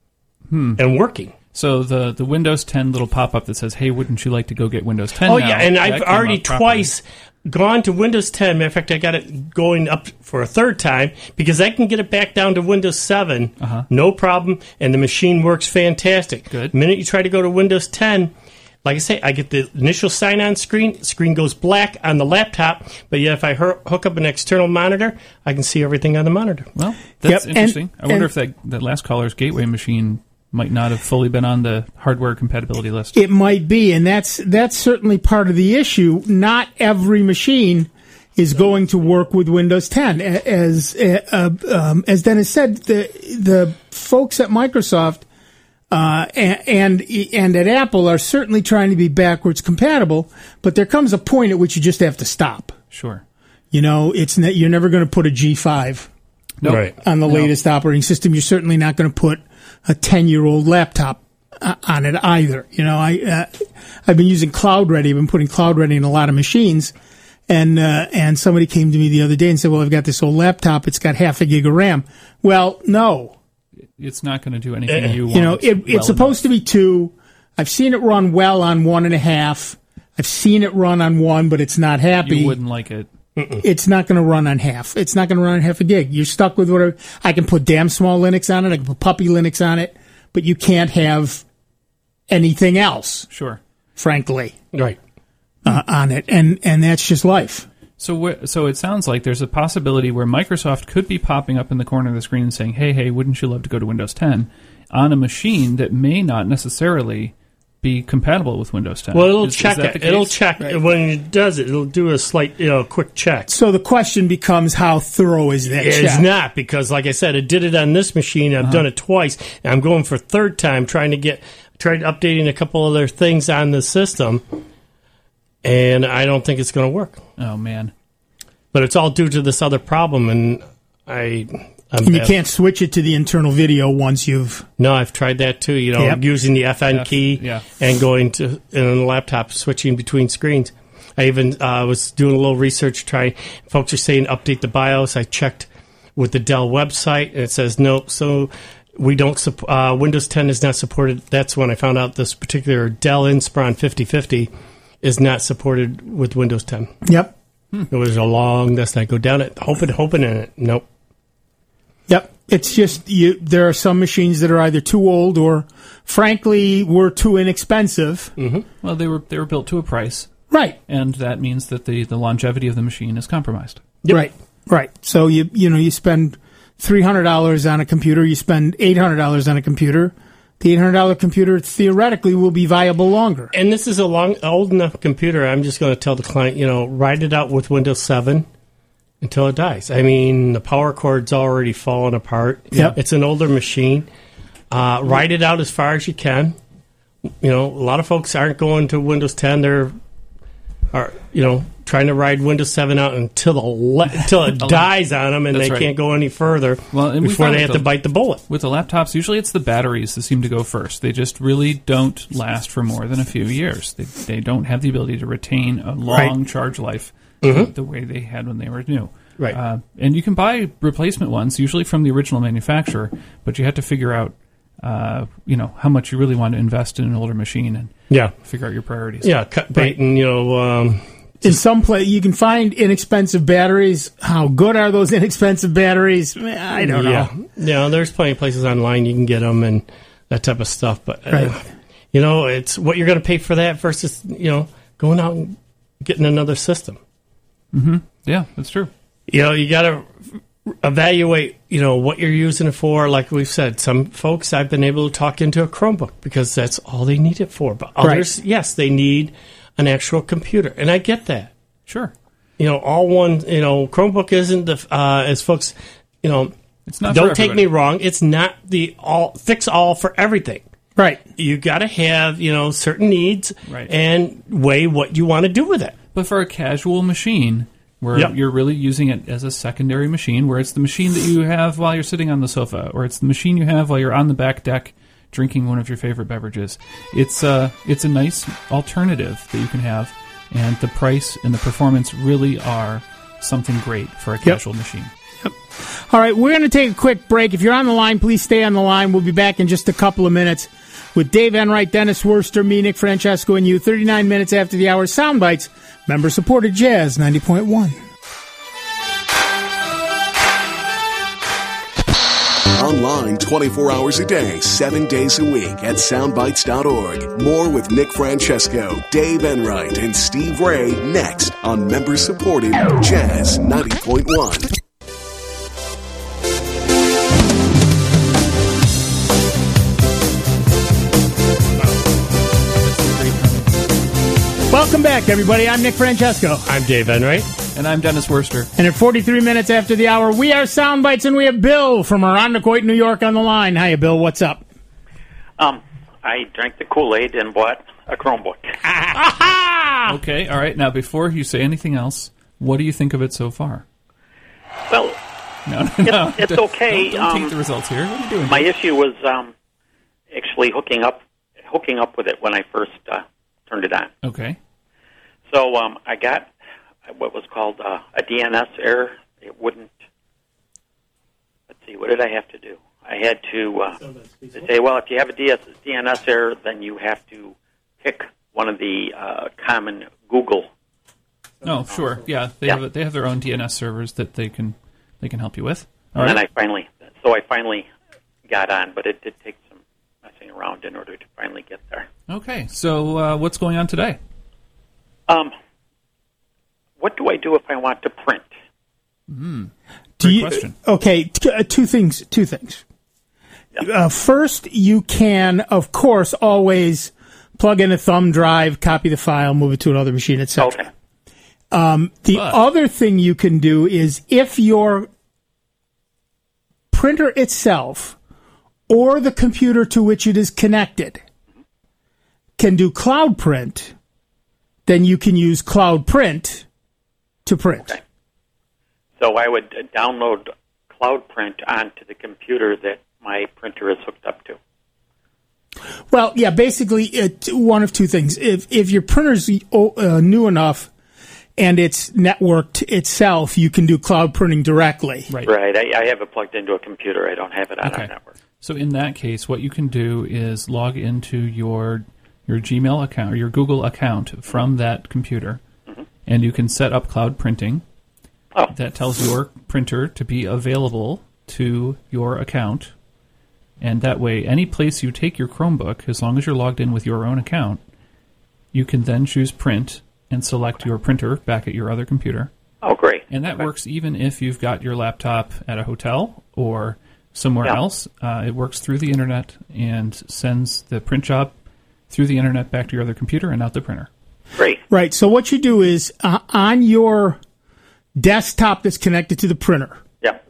Hmm. and working. So the, the Windows ten little pop-up that says, hey, wouldn't you like to go get Windows ten Oh, now? yeah, and That I've came already up properly. twice gone to Windows ten. Matter of fact, I got it going up for a third time because I can get it back down to Windows seven, Uh-huh. no problem, and the machine works fantastic. Good. The minute you try to go to Windows ten, like I say, I get the initial sign-on screen. Screen goes black on the laptop, but yet if I her- hook up an external monitor, I can see everything on the monitor. Well, that's Yep, and- interesting. I wonder and- if that, that last caller's gateway machine might not have fully been on the hardware compatibility list. It might be, and that's that's certainly part of the issue. Not every machine is going to work with Windows ten. A- As uh, um, as Dennis said, the the folks at Microsoft uh, and and at Apple are certainly trying to be backwards compatible. But there comes a point at which you just have to stop. Sure. You know, it's ne- you're never going to put a G five Nope. Right. on the No. latest operating system. You're certainly not going to put a ten-year-old laptop uh, on it either. You know, I uh, I've been using Cloud Ready. I've been putting Cloud Ready in a lot of machines, and uh, and somebody came to me the other day and said, "Well, I've got this old laptop. It's got half a gig of RAM." Well, no, It's not going to do anything you want. you know, it, well it's supposed to be two. I've seen it run well on one and a half. I've seen it run on one, but it's not enough. happy. You wouldn't like it. It's not going to run on half. It's not going to run on half a gig. You're stuck with whatever. I can put damn small Linux on it. I can put puppy Linux on it, but you can't have anything else, Sure. frankly, Right. uh, on it. And and that's just life. So, wh- so it sounds like there's a possibility where Microsoft could be popping up in the corner of the screen and saying, "Hey, hey, wouldn't you love to go to Windows ten?" on a machine that may not necessarily be compatible with Windows ten. Well, it'll Is- is check that it. the It'll case? check. Right. When it does it, it'll do a slight, you know, quick check. So the question becomes, how thorough is that It's check? not, because, like I said, it did it on this machine. I've done it twice, and I'm going for third time trying to get, tried updating a couple other things on the system, and I don't think it's going to work. Oh man. But it's all due to this other problem, and I. I'm And you bad. can't switch it to the internal video once you've. No, I've tried that too. You know, Yep. using the F N F, key yeah. and going to in the laptop, switching between screens. I even uh, was doing a little research. Trying, folks are saying update the BIOS. I checked with the Dell website, and it says nope. So we don't. Sup- uh, Windows ten is not supported. That's when I found out this particular Dell Inspiron fifty fifty is not supported with Windows ten. Yep. It was a long list. I go down it, hoping, hoping in it. Nope. Yep. It's just you. There are some machines that are either too old or, frankly, were too inexpensive. Well, they were they were built to a price, Right. and that means that the, the longevity of the machine is compromised. Right. Right. So you you know you spend three hundred dollars on a computer. You spend eight hundred dollars on a computer. The eight hundred dollar computer theoretically will be viable longer. And this is a long, old enough computer. I'm just going to tell the client, you know, ride it out with Windows seven until it dies. I mean, the power cord's already fallen apart. Yep. It's an older machine. Uh, ride it out as far as you can. You know, a lot of folks aren't going to Windows ten. They're, are you know, trying to ride Windows seven out until the le- until it dies on them, and That's they right. can't go any further Well, and we before found they with have the- to bite the bullet. With the laptops, usually it's the batteries that seem to go first. They just really don't last for more than a few years. They they don't have the ability to retain a long Right. charge life Mm-hmm. the, the way they had when they were new. Right. Uh, and you can buy replacement ones, usually from the original manufacturer, but you have to figure out, uh, you know, how much you really want to invest in an older machine and Yeah, figure out your priorities. yeah, cut bait and you know. Um, In some place, you can find inexpensive batteries. How good are those inexpensive batteries? I don't know. Yeah, yeah. There's plenty of places online you can get them and that type of stuff. But uh, Right. you know, it's what you're going to pay for that versus you know going out and getting another system. Yeah, that's true. You know, you got to evaluate. You know what you're using it for. Like we've said, some folks I've been able to talk into a Chromebook because that's all they need it for. But others, yes, they need an actual computer, and I get that. Sure. you know, all one, you know, Chromebook isn't the, uh, as folks, you know, It's not. don't for take everybody. me wrong. It's not the all fix all for everything. Right. You got to have, you know, certain needs Right. and weigh what you want to do with it. But for a casual machine, where Yep. you're really using it as a secondary machine, where it's the machine that you have while you're sitting on the sofa, or it's the machine you have while you're on the back deck drinking one of your favorite beverages, it's uh, it's a nice alternative that you can have, and the price and the performance really are something great for a casual machine. All right, we're going to take a quick break. If you're on the line, please stay on the line. We'll be back in just a couple of minutes with Dave Enright, Dennis Worster, me, Nick Francesco, and you. thirty-nine minutes after the hour. Soundbites, member-supported Jazz ninety point one. Online twenty-four hours a day, seven days a week at soundbites dot org. More with Nick Francesco, Dave Enright, and Steve Ray next on member-supported Jazz ninety point one. Welcome back, everybody. I'm Nick Francesco. I'm Dave Enright. And I'm Dennis Worster. And at forty-three minutes after the hour, we are Soundbites, and we have Bill from Irondequoit, New York on the line. Hiya, Bill. What's up? Um, I drank the Kool-Aid and bought a Chromebook. Aha! Okay, all right. Now, before you say anything else, what do you think of it so far? Well, No, no, no. it's Don't- okay. Don't, don't Um, take the results here. What are you doing? my issue was um, actually hooking up hooking up with it when I first uh, turned it on. Okay. So um, I got what was called uh, a D N S error. It wouldn't. Let's see. What did I have to do? I had to uh, say, well, if you have a D N S error, then you have to pick one of the uh, common Google. Oh, sure. Yeah, they Yeah. have they have their own D N S servers that they can they can help you with. All And right. then I finally, so I finally got on, but it did take some messing around in order to finally get there. Okay. So uh, what's going on today? Um, what do I do if I want to print? Do Great you- question. Okay, t- uh, two things. Two things. Uh, first, you can, of course, always plug in a thumb drive, copy the file, move it to another machine, et cetera. Okay. Um, the But- other thing you can do is if your printer itself or the computer to which it is connected can do cloud print, then you can use Cloud Print to print. Okay. So I would uh, download Cloud Print onto the computer that my printer is hooked up to. Well, yeah, basically, it, one of two things. If if your printer's uh, new enough and it's networked itself, you can do cloud printing directly. Right. Right. I, I have it plugged into a computer. I don't have it on Okay. a network. So in that case, what you can do is log into your your Gmail account or your Google account from that computer, Mm-hmm. and you can set up cloud printing. Oh. That tells your printer to be available to your account, and that way, any place you take your Chromebook, as long as you're logged in with your own account, you can then choose print and select your printer back at your other computer. Oh, great. And that Okay. works even if you've got your laptop at a hotel or somewhere Yeah. else. Uh, it works through the internet and sends the print job through the internet back to your other computer and out the printer. Great. Right. So what you do is uh, on your desktop that's connected to the printer, Yeah.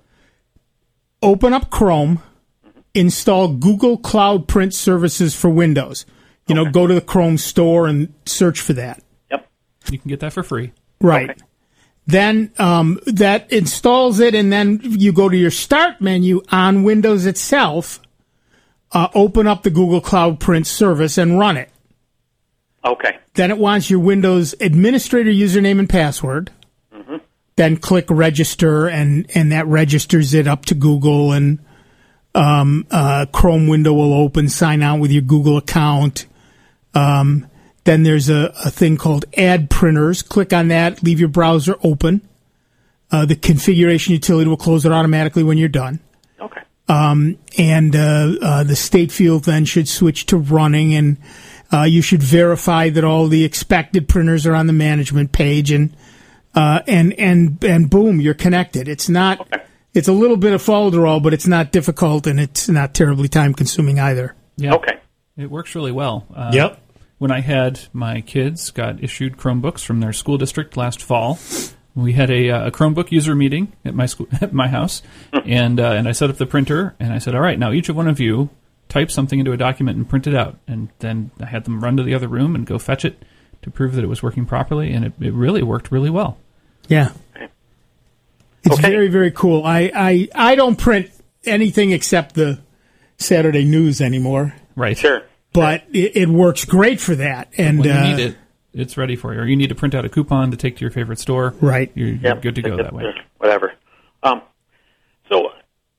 open up Chrome, install Google Cloud Print Services for Windows. You know, Okay. go to the Chrome store and search for that. Yep. You can get that for free. Right. Okay. Then um, that installs it, and then you go to your Start menu on Windows itself, uh, open up the Google Cloud Print service, and run it. Okay. Then it wants your Windows administrator username and password. Mm-hmm. Then click register, and, and that registers it up to Google, and um, uh, Chrome window will open. Sign out with your Google account. Um, then there's a, a thing called Add Printers. Click on that. Leave your browser open. Uh, the configuration utility will close it automatically when you're done. Okay. Um, and uh, uh, the state field then should switch to running, and uh, you should verify that all the expected printers are on the management page, and uh, and and and boom, you're connected. It's not. Okay. It's a little bit of folderol, but it's not difficult, and it's not terribly time consuming either. Yeah. Okay. It works really well. Uh, Yep. When I had my kids got issued Chromebooks from their school district last fall, We had a, uh, a Chromebook user meeting at my school, at my house, and uh, and I set up the printer, and I said, all right, now each of one of you type something into a document and print it out. And then I had them run to the other room and go fetch it to prove that it was working properly, and it, it really worked really well. Yeah. It's Okay. very, very cool. I, I, I don't print anything except the Saturday news anymore, Right. Sure. but it, it works great for that. And When you uh, need it, it's ready for you. Or you need to print out a coupon to take to your favorite store. Right. You're, you're Yep. good to go that way. Whatever. Um, so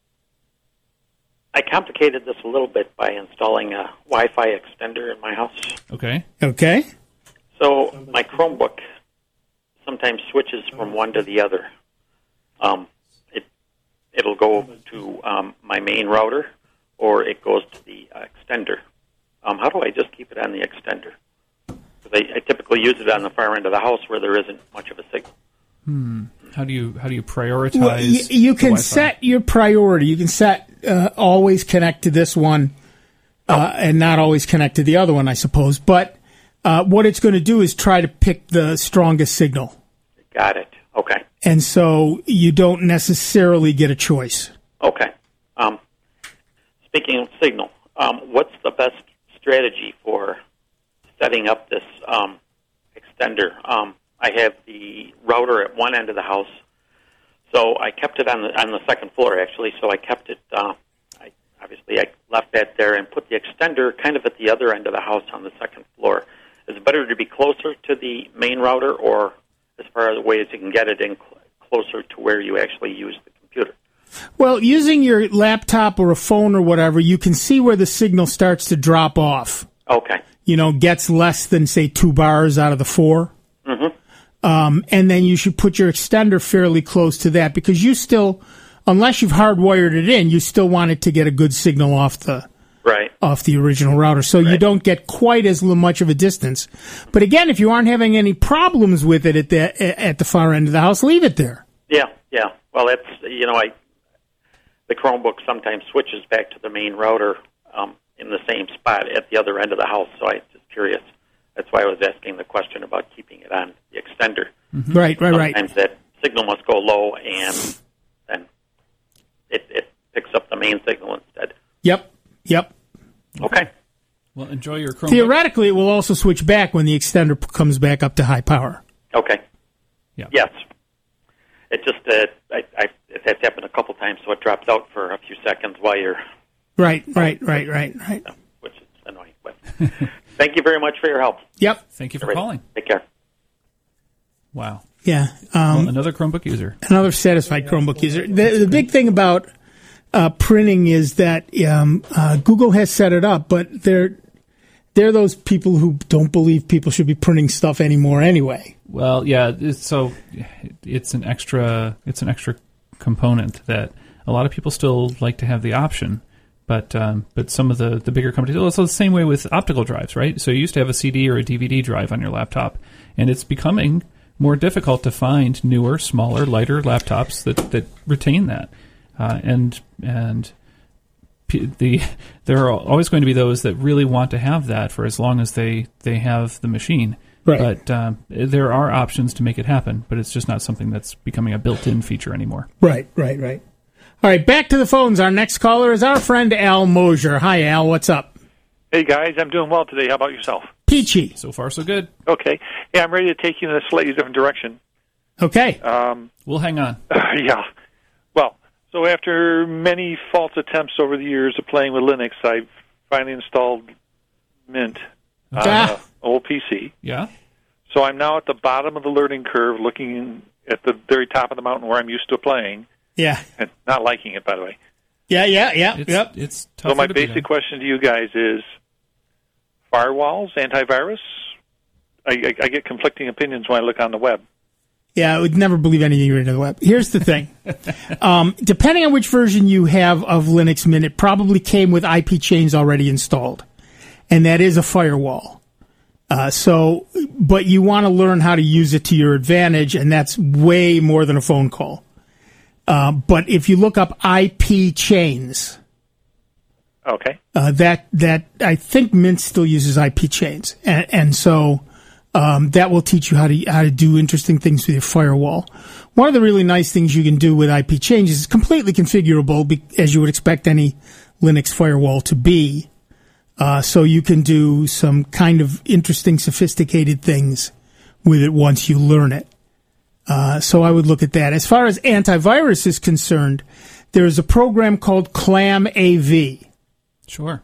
I complicated this a little bit by installing a Wi-Fi extender in my house. Okay. Okay. So my Chromebook sometimes switches from one to the other. Um, it it'll go to um, my main router, or it goes to the uh, extender. Um, how do I just keep it on the extender? Because I, I typically use it on the far end of the house where there isn't much of a signal. Hmm. How do you how do you prioritize? Well, y- you the can Wi-Fi? set your priority. You can set uh, always connect to this one uh, and not always connect to the other one, I suppose. But uh, what it's going to do is try to pick the strongest signal. Got it. Okay. And so you don't necessarily get a choice. Okay. Um, speaking of signal, um, what's the best strategy for setting up this um, extender? Um, I have the router at one end of the house, so I kept it on the on the second floor actually. So I kept it. Uh, I, obviously, I left that there and put the extender kind of at the other end of the house on the second floor. Is it better to be closer to the main router, or as far as the ways you can get it in cl- closer to where you actually use the computer? Well, using your laptop or a phone or whatever, you can see where the signal starts to drop off. Okay. You know, gets less than, say, two bars out of the four. Mm-hmm. Um, and then you should put your extender fairly close to that because you still, unless you've hardwired it in, you still want it to get a good signal off the Right. off the original router. So you Right. don't get quite as l- much of a distance. But again, if you aren't having any problems with it at the at the far end of the house, leave it there. Yeah, yeah. Well, that's, you know, I the Chromebook sometimes switches back to the main router um, in the same spot at the other end of the house, so I was just curious. That's why I was asking the question about keeping it on the extender. Mm-hmm. Right, right, right. Sometimes that signal must go low, and then it, it picks up the main signal instead. Yep, yep. Okay. Well, enjoy your Chromebook. Theoretically, it will also switch back when the extender p- comes back up to high power. Okay. Yeah. Yes. It just uh, I, I, it has happened a couple times, so it drops out for a few seconds while you're, Right, right, right, right, right. uh, which is annoying. But thank you very much for your help. Yep. Thank you for Everybody, calling. Take care. Wow. Yeah. Well, Um, another Chromebook user. another satisfied Chromebook user. The, the big thing about uh, printing is that um, uh, Google has set it up, but they're they're those people who don't believe people should be printing stuff anymore anyway. Well, yeah. It's, so it's an extra. It's an extra component that a lot of people still like to have the option, but um, but some of the, the bigger companies. Well, it's the same way with optical drives, right? So you used to have a C D or a D V D drive on your laptop, and it's becoming more difficult to find newer, smaller, lighter laptops that, that retain that. Uh, and and p- the there are always going to be those that really want to have that for as long as they, they have the machine. Right. But um, there are options to make it happen, but it's just not something that's becoming a built-in feature anymore. Right, right, right. All right, back to the phones. Our next caller is our friend Al Mosier. Hi, Al. What's up? Hey, guys. I'm doing well today. How about yourself? Peachy. So far, so good. Okay. Yeah, I'm ready to take you in a slightly different direction. Okay. Um, We'll hang on. yeah. Well, so after many false attempts over the years of playing with Linux, I finally installed Mint on Ah. an old P C. Yeah? So I'm now at the bottom of the learning curve, looking at the very top of the mountain where I'm used to playing, Yeah. and not liking it, by the way. Yeah, yeah, yeah. It's, Yep. it's So tougher my to beat basic on. question to you guys is firewalls, antivirus? I, I, I get conflicting opinions when I look on the web. Yeah, I would never believe anything you read on the web. Here's the thing. um, depending on which version you have of Linux Mint, it probably came with I P chains already installed. And that is a firewall. Uh, so, but you want to learn how to use it to your advantage, and that's way more than a phone call. Uh, but if you look up I P chains, Okay. uh, that that I think Mint still uses I P chains, and, and so Um, that will teach you how to how to do interesting things with your firewall. One of the really nice things you can do with I P change is it's completely configurable, be, as you would expect any Linux firewall to be. Uh, so you can do some kind of interesting, sophisticated things with it once you learn it. Uh, so I would look at that. As far as antivirus is concerned, there is a program called ClamAV. Sure.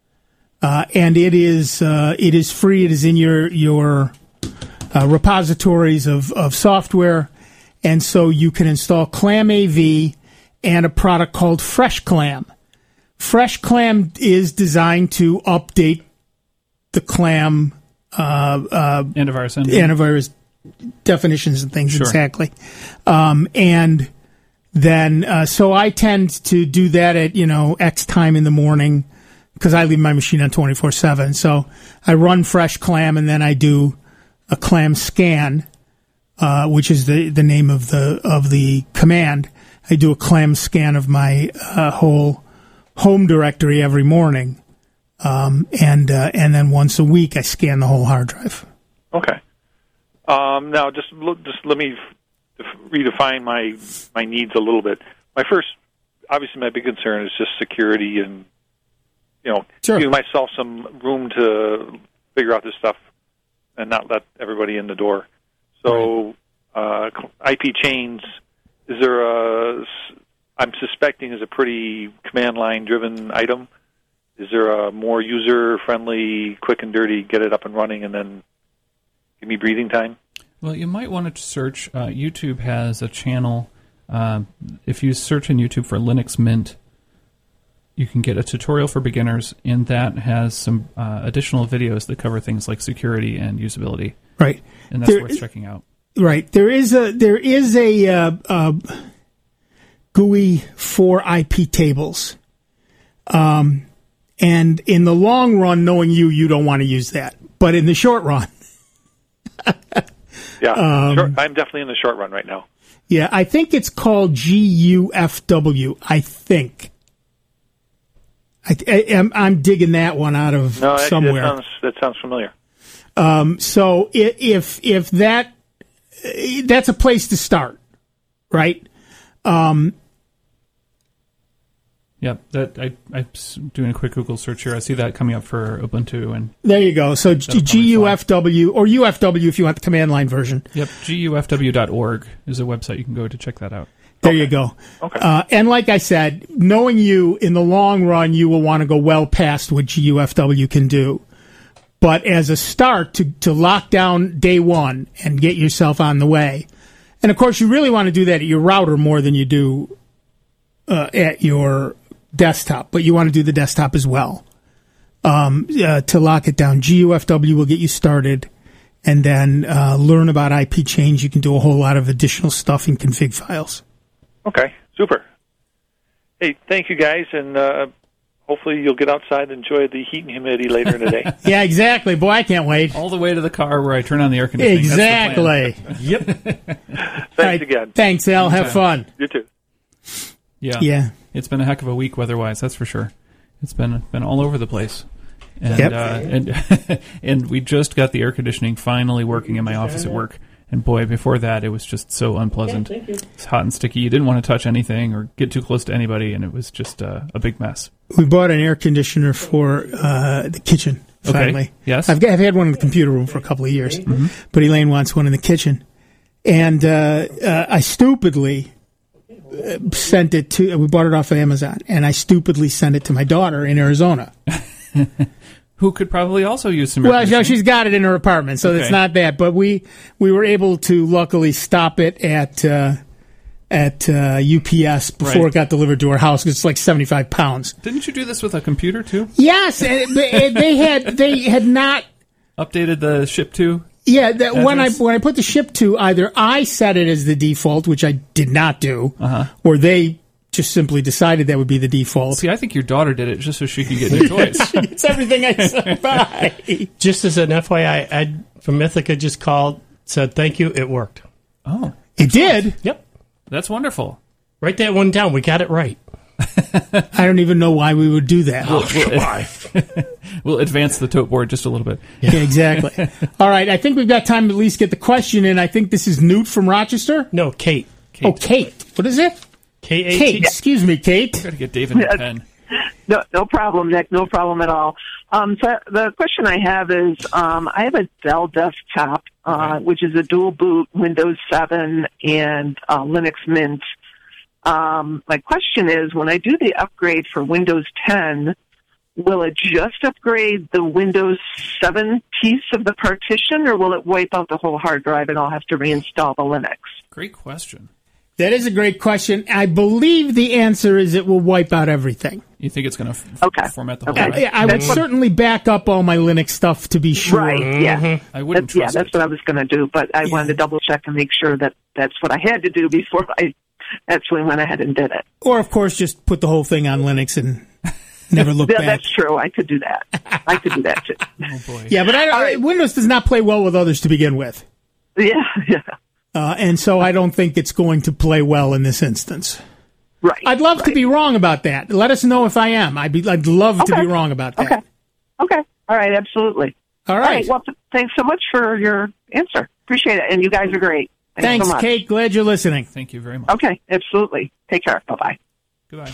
Uh, and it is uh, it is free. It is in your your uh, repositories of, of software, and so you can install ClamAV and a product called FreshClam. FreshClam is designed to update the Clam uh, uh, antivirus engine. antivirus definitions and things. Sure. Exactly, um, and then uh, so I tend to do that at you know X time in the morning, because I leave my machine on twenty-four seven. So I run FreshClam, and then I do a clam scan, uh, which is the, the name of the of the command. I do a clam scan of my uh, whole home directory every morning, um, and uh, and then once a week I scan the whole hard drive. Okay. Um, now, just look, just let me f- redefine my my needs a little bit. My first, obviously, my big concern is just security and, you know, Sure. giving myself some room to figure out this stuff and not let everybody in the door. So, uh, I P chains, is there a, I'm suspecting is a pretty command line driven item. Is there a more user friendly, quick and dirty, get it up and running and then give me breathing time? Well, you might want to search. Uh, YouTube has a channel. Uh, if you search in YouTube for Linux Mint, you can get a tutorial for beginners, and that has some uh, additional videos that cover things like security and usability. Right, and that's there, worth checking out. Right, there is a there is a uh, uh, G U I for I P tables, um, and in the long run, knowing you, you don't want to use that, but in the short run. Yeah, um, short, I'm definitely in the short run right now. Yeah, I think it's called G U F W, I think. I, I, I'm, I'm digging that one out of no, that, somewhere. That sounds, that sounds familiar. Um, so if if that that's a place to start, right? Um, Yep, that I, I'm doing a quick Google search here. I see that coming up for Ubuntu, and there you go. So G U F W or U F W if you want the command line version. Yep, G U F W dot org is a website you can go to check that out. There okay. you go. Okay. Uh, and like I said, knowing you, in the long run, you will want to go well past what G U F W can do. But as a start to, to lock down day one and get yourself on the way, and of course you really want to do that at your router more than you do uh, at your desktop, but you want to do the desktop as well. Um, uh, to lock it down, G U F W will get you started, and then uh, learn about I P change. You can do a whole lot of additional stuff in config files. Okay, super. Hey, thank you guys, and uh, hopefully you'll get outside and enjoy the heat and humidity later in the day. Yeah, exactly. Boy, I can't wait. All the way to the car where I turn on the air conditioning. Exactly. Yep. Thanks right. again. Thanks, Al. Have fun. You too. Yeah. Yeah. It's been a heck of a week weather-wise, that's for sure. It's been been all over the place. And Yep. uh, and and we just got the air conditioning finally working in my office at work. And boy, before that, it was just so unpleasant. Yeah, thank you. It's hot and sticky. You didn't want to touch anything or get too close to anybody, and it was just uh, a big mess. We bought an air conditioner for uh, the kitchen, finally. Okay. Yes. I've, got, I've had one in the computer room for a couple of years, mm-hmm. but Elaine wants one in the kitchen. And uh, uh, I stupidly uh, sent it to, we bought it off of Amazon, and I stupidly sent it to my daughter in Arizona. Who could probably also use some air Well, no, conditioning. she's got it in her apartment, so Okay. it's not that. But we we were able to luckily stop it at uh, at uh, U P S before Right. it got delivered to her house, because it's like seventy-five pounds. Didn't you do this with a computer, too? Yes, and they they had they had not. Updated the ship to? Yeah, that when I Address? when I put the ship to, either I set it as the default, which I did not do, Uh-huh. or they just simply decided that would be the default. See, I think your daughter did it just so she could get new toys. It's everything I said. Bye. Just as an F Y I, Ed from Mythica just called, said thank you, it worked. Oh, It did. Yep. that's wonderful. Write that one down. We got it right. I don't even know why we would do that. We'll, we'll, we'll advance the tote board just a little bit. Yeah, exactly. All right, I think we've got time to at least get the question in. I think this is Newt from Rochester. No, Kate. Kate. Oh, Kate. What is it? K A T. Kate. Excuse me, Kate. Got to get David a pen. No, no problem, Nick. No problem at all. Um, so the question I have is, um, I have a Dell desktop, uh, okay. which is a dual boot Windows seven and uh, Linux Mint. Um, my question is, when I do the upgrade for Windows ten, will it just upgrade the Windows seven piece of the partition, or will it wipe out the whole hard drive and I'll have to reinstall the Linux? Great question. That is a great question. I believe the answer is it will wipe out everything. You think it's going to f- okay. format the okay. whole drive? I, I would certainly back up all my Linux stuff to be sure. Right, yeah. Mm-hmm. I wouldn't that's, trust Yeah, that's it. what I was going to do, but I yeah. wanted to double check and make sure that that's what I had to do before I actually went ahead and did it. Or, of course, just put the whole thing on Linux and never look yeah, back. That's true. I could do that. I could do that, too. Oh, boy. Yeah, but I, I, right. Windows does not play well with others to begin with. Yeah, yeah. Uh, and so I don't think it's going to play well in this instance. Right. I'd love right. to be wrong about that. Let us know if I am. I'd be. I'd love okay. to be wrong about that. Okay. Okay. All right. Absolutely. All right. All right. Well, th- thanks so much for your answer. Appreciate it. And you guys are great. Thanks, thanks so much. Kate. Glad you're listening. Thank you very much. Okay. Absolutely. Take care. Bye-bye. Goodbye.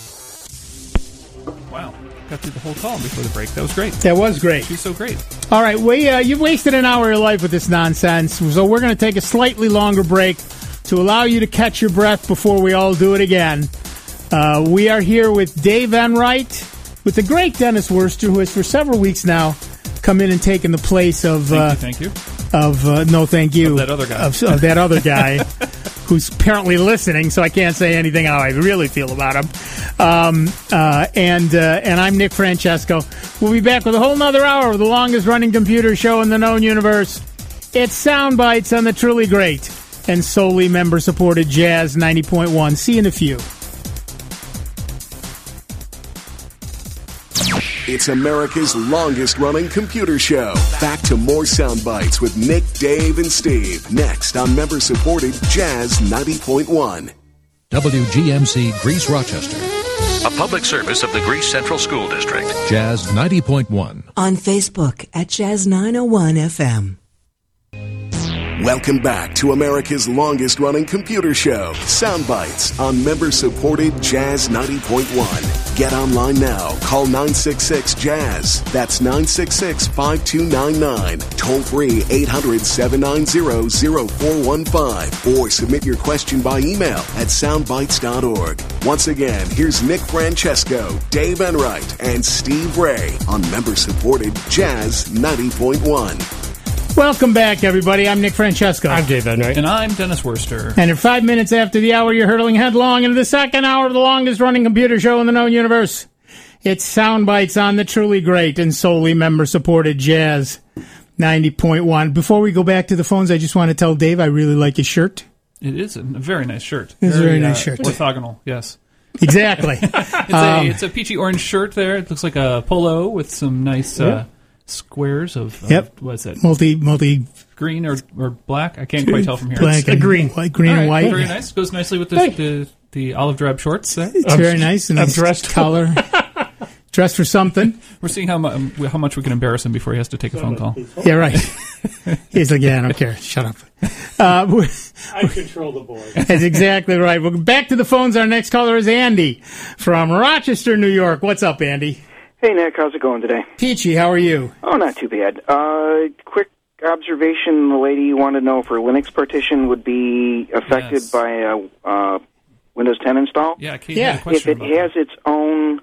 Wow. Got through the whole call before the break. That was great. That was great. She's so great. All right. We, uh, you've wasted an hour of your life with this nonsense. So we're going to take a slightly longer break to allow you to catch your breath before we all do it again. Uh, we are here with Dave Enright, with the great Dennis Worster, who has for several weeks now come in and taken the place of... Thank uh, you, thank you. Of, uh, no, thank you. Of that other guy. Of, of that other guy who's apparently listening, so I can't say anything how I really feel about him. Um, uh, and uh, and I'm Nick Francesco. We'll be back with a whole nother hour of the longest-running computer show in the known universe. It's Sound Bites on the truly great and solely member-supported Jazz ninety point one. See you in a few. It's America's longest-running computer show. Back to more Sound Bites with Nick, Dave, and Steve. Next on member-supported Jazz ninety point one. W G M C Greece Rochester. A public service of the Greece Central School District. Jazz ninety point one. On Facebook at Jazz nine oh one F M. Welcome back to America's longest-running computer show, Sound Bites, on member-supported Jazz ninety point one. Get online now. Call nine six six Jazz. That's nine six six, five two nine nine. Toll free eight hundred, seven nine zero, zero four one five. Or submit your question by email at soundbites dot org. Once again, here's Nick Francesco, Dave Enright, and Steve Ray on member-supported Jazz ninety point one. Welcome back, everybody. I'm Nick Francesco. I'm Dave Enright. And I'm Dennis Worster. And in five minutes after the hour, you're hurtling headlong into the second hour of the longest-running computer show in the known universe. It's Sound Bites on the truly great and solely member-supported Jazz ninety point one. Before we go back to the phones, I just want to tell Dave I really like his shirt. It is a very nice shirt. It's very, a very nice uh, shirt. Orthogonal, yes. Exactly. it's, um, a, it's a peachy orange shirt there. It looks like a polo with some nice... Uh, yep. Squares of, of yep. what is that? Multi, multi, green or, or black? I can't quite tell from here. Black and green, white, green right, and white. Very nice. Goes nicely with the hey. the, the olive drab shorts. There. It's I'm, very nice. And I'm nice dressed color. Dressed for something. We're seeing how mu- how much we can embarrass him before he has to take a phone call. Yeah, right. He's like, yeah, I don't care. Shut up. Uh, I control the board. That's exactly right. Well, back to the phones. Our next caller is Andy from Rochester, New York. What's up, Andy? Hey, Nick. How's it going today? Peachy, how are you? Oh, not too bad. Uh, quick observation. The lady wanted to know if her Linux partition would be affected yes. by a uh, Windows ten install. Yeah, Kate yeah. had a question If it about has that. its own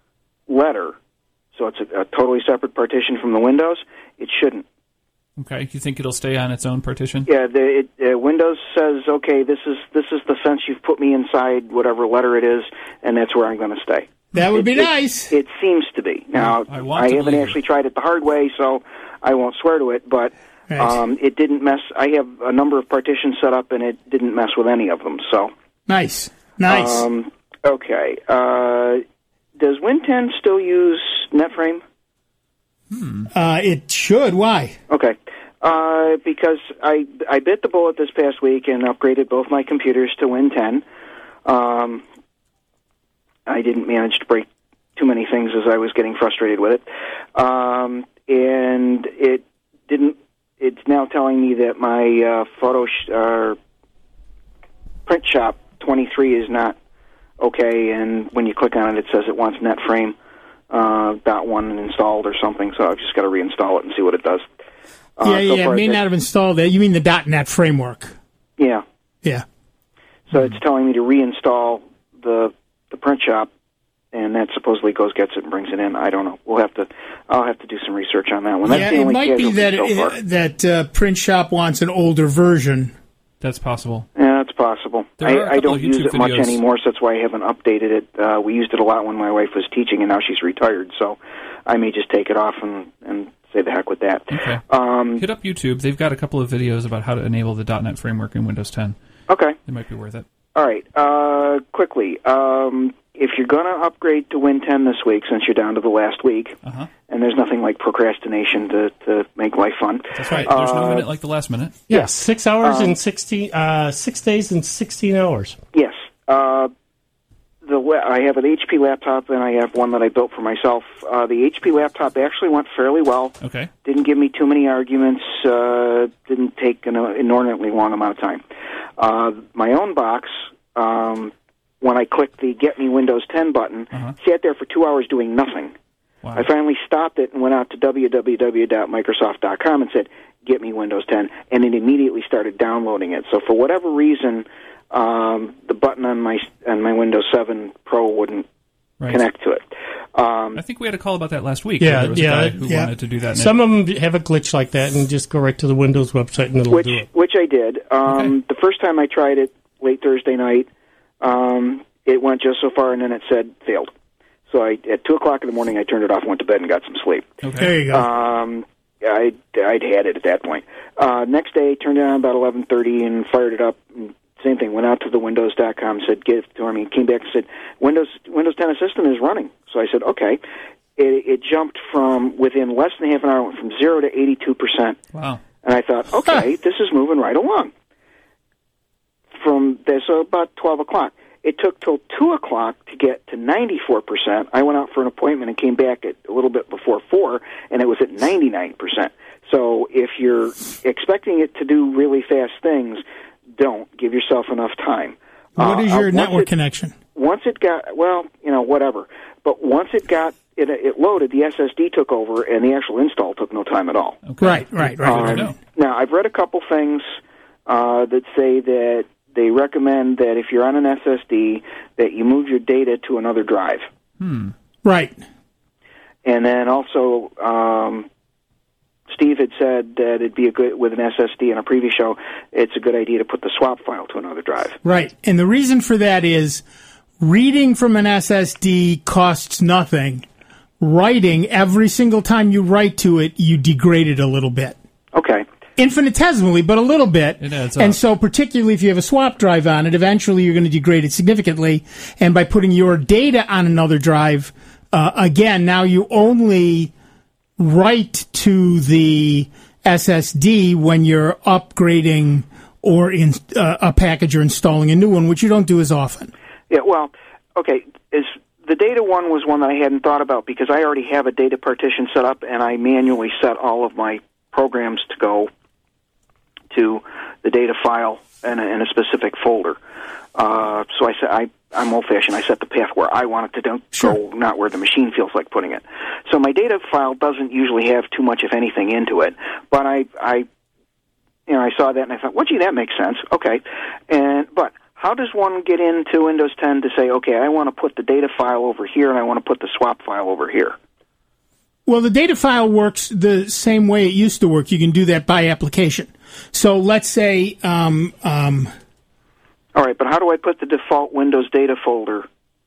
letter, so it's a, a totally separate partition from the Windows, it shouldn't. Okay, you think it'll stay on its own partition? Yeah, the, it, uh, Windows says, okay, this is this is the sense you've put me inside whatever letter it is, and that's where I'm going to stay. That would be it, nice. It, it seems to be. Now, I, I haven't actually it. tried it the hard way, so I won't swear to it, but right. um, it didn't mess. I have a number of partitions set up, and it didn't mess with any of them. So Nice. Nice. Um, okay. Uh, does Win ten still use NetFrame? Hmm. Uh, it should. Why? Okay. Uh, because I I bit the bullet this past week and upgraded both my computers to Win ten. Um, I didn't manage to break too many things as I was getting frustrated with it. Um, and it didn't, it's now telling me that my uh, photo sh- uh, print shop twenty-three is not okay, and when you click on it, it says it wants NetFrame uh, dot one installed or something, so I've just got to reinstall it and see what it does. Uh, yeah, so yeah, far it may did, not have installed it. You mean the .NET framework? Yeah. Yeah. So it's telling me to reinstall the the print shop, and that supposedly goes, gets it, and brings it in. I don't know. We'll have to. I'll have to do some research on that one. That's yeah, the it only might be that casualty so far. it, that uh, print shop wants an older version. That's possible. Yeah, that's possible. There are a I, I couple don't of use YouTube it much videos. anymore, so that's why I haven't updated it. Uh, we used it a lot when my wife was teaching, and now she's retired, so I may just take it off and, and say the heck with that. Okay. Um, Hit up YouTube. They've got a couple of videos about how to enable the .NET framework in Windows ten. Okay. It might be worth it. All right. Uh, quickly, um, if you're going to upgrade to Win ten this week, since you're down to the last week, uh-huh. and there's nothing like procrastination to, to make life fun. That's right. There's uh, no minute like the last minute. Yeah, yeah. six hours um, and sixteen, uh, six days and sixteen hours. Yes. Uh, the I have an H P laptop, and I have one that I built for myself. Uh, the H P laptop actually went fairly well. Okay. Didn't give me too many arguments. Uh, didn't take an inordinately long amount of time. Uh, my own box, um, when I clicked the Get Me Windows ten button, uh-huh. sat there for two hours doing nothing. Wow. I finally stopped it and went out to w w w dot microsoft dot com and said, Get Me Windows ten, and it immediately started downloading it. So for whatever reason, um, the button on my on my Windows seven Pro wouldn't right. connect to it. Um, I think we had a call about that last week. Yeah, there was yeah, a guy who yeah. wanted to do that. Some of them have a glitch like that and just go right to the Windows website and it'll which, do it. Which I did. Um, okay. The first time I tried it, late Thursday night, um, it went just so far, and then it said failed. So I, at two o'clock in the morning, I turned it off, went to bed, and got some sleep. Okay. There you go. Um, I'd, I'd had it at that point. Uh, next day, turned it on about eleven thirty and fired it up. And same thing, went out to the Windows dot com, said, get it to me, came back and said, Windows Windows ten Assistant is running. So I said, okay. It, it jumped from, within less than half an hour, went from zero to eighty-two percent. Wow. And I thought, okay, this is moving right along. From there, so about twelve o'clock. It took till two o'clock to get to ninety-four percent. I went out for an appointment and came back at a little bit before four, and it was at ninety-nine percent. So if you're expecting it to do really fast things, don't. Give yourself enough time. What uh, is your uh, network it, connection? Once it got, well, you know, whatever. But once it got, it, it loaded, the S S D took over, and the actual install took no time at all. Okay. Right, right, right. Um, now, I've read a couple things uh, that say that they recommend that if you're on an S S D, that you move your data to another drive. Hmm. Right. And then also, um, Steve had said that it'd be a good, with an S S D in a previous show, it's a good idea to put the swap file to another drive. Right. And the reason for that is reading from an S S D costs nothing. Writing, every single time you write to it, you degrade it a little bit. Okay. Infinitesimally, but a little bit. It adds and up. so particularly if you have a swap drive on it, eventually you're going to degrade it significantly. And by putting your data on another drive, uh, again, now you only write to the S S D when you're upgrading or in uh, a package or installing a new one, which you don't do as often. Yeah, well, okay, is the data one was one that I hadn't thought about because I already have a data partition set up, and I manually set all of my programs to go to the data file in a, in a specific folder. Uh, so I, I, I'm old-fashioned. I set the path where I want it to do, Sure. go, not where the machine feels like putting it. So my data file doesn't usually have too much, if anything, into it. But I, I, you know, I saw that and I thought, well, gee, that makes sense. Okay, and but how does one get into Windows ten to say, okay, I want to put the data file over here and I want to put the swap file over here? Well, the data file works the same way it used to work. You can do that by application. So let's say, um, um, all right, but how do I put the default Windows data folder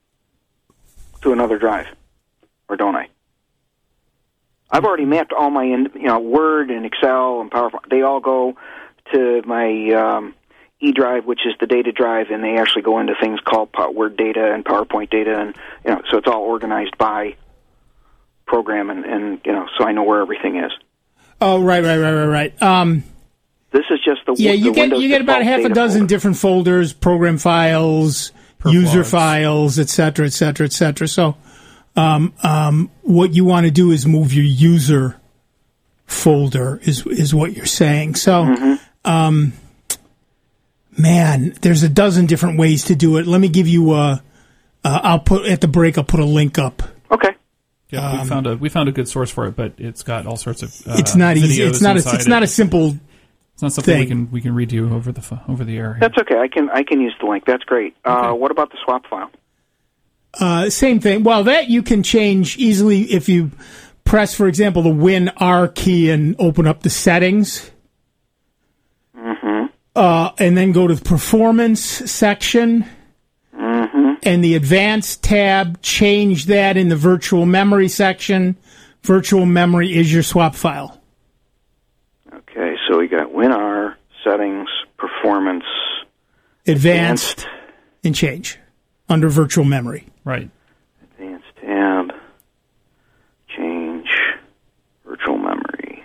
to another drive, or don't I? I've already mapped all my, you know, Word and Excel and PowerPoint. They all go to my um, E drive, which is the data drive, and they actually go into things called Word data and PowerPoint data, and you know, so it's all organized by program, and, and you know, so I know where everything is. Oh, right, right, right, right, right. Um, this is just the yeah. You the get Windows you get about half a dozen folder. different folders, program files, user logs. files, et cetera, et cetera, et cetera. So um, um, what you want to do is move your user folder is is what you're saying. So, Mm-hmm. um, man, there's a dozen different ways to do it. Let me give you a. Uh, I'll put at the break. I'll put a link up. Okay. Yeah, Um, we found a we found a good source for it, but it's got all sorts of. Uh, it's not easy. videos It's not. A, inside it's not it. a simple. It's not something we thing. can we can read you over the pho- over the air. That's okay. I can I can use the link. That's great. Uh, what about the swap file? Uh, same thing. Well, that you can change easily if you press, for example, the Win R key and open up the settings. Mm-hmm. Uh, and then go to the Performance section. Mm-hmm. And the Advanced tab, change that in the Virtual Memory section. Virtual Memory is your swap file. Okay, so we got WinR, Settings, Performance, Advanced, Advanced. and change under Virtual Memory. Right. Advanced tab, change, Virtual Memory.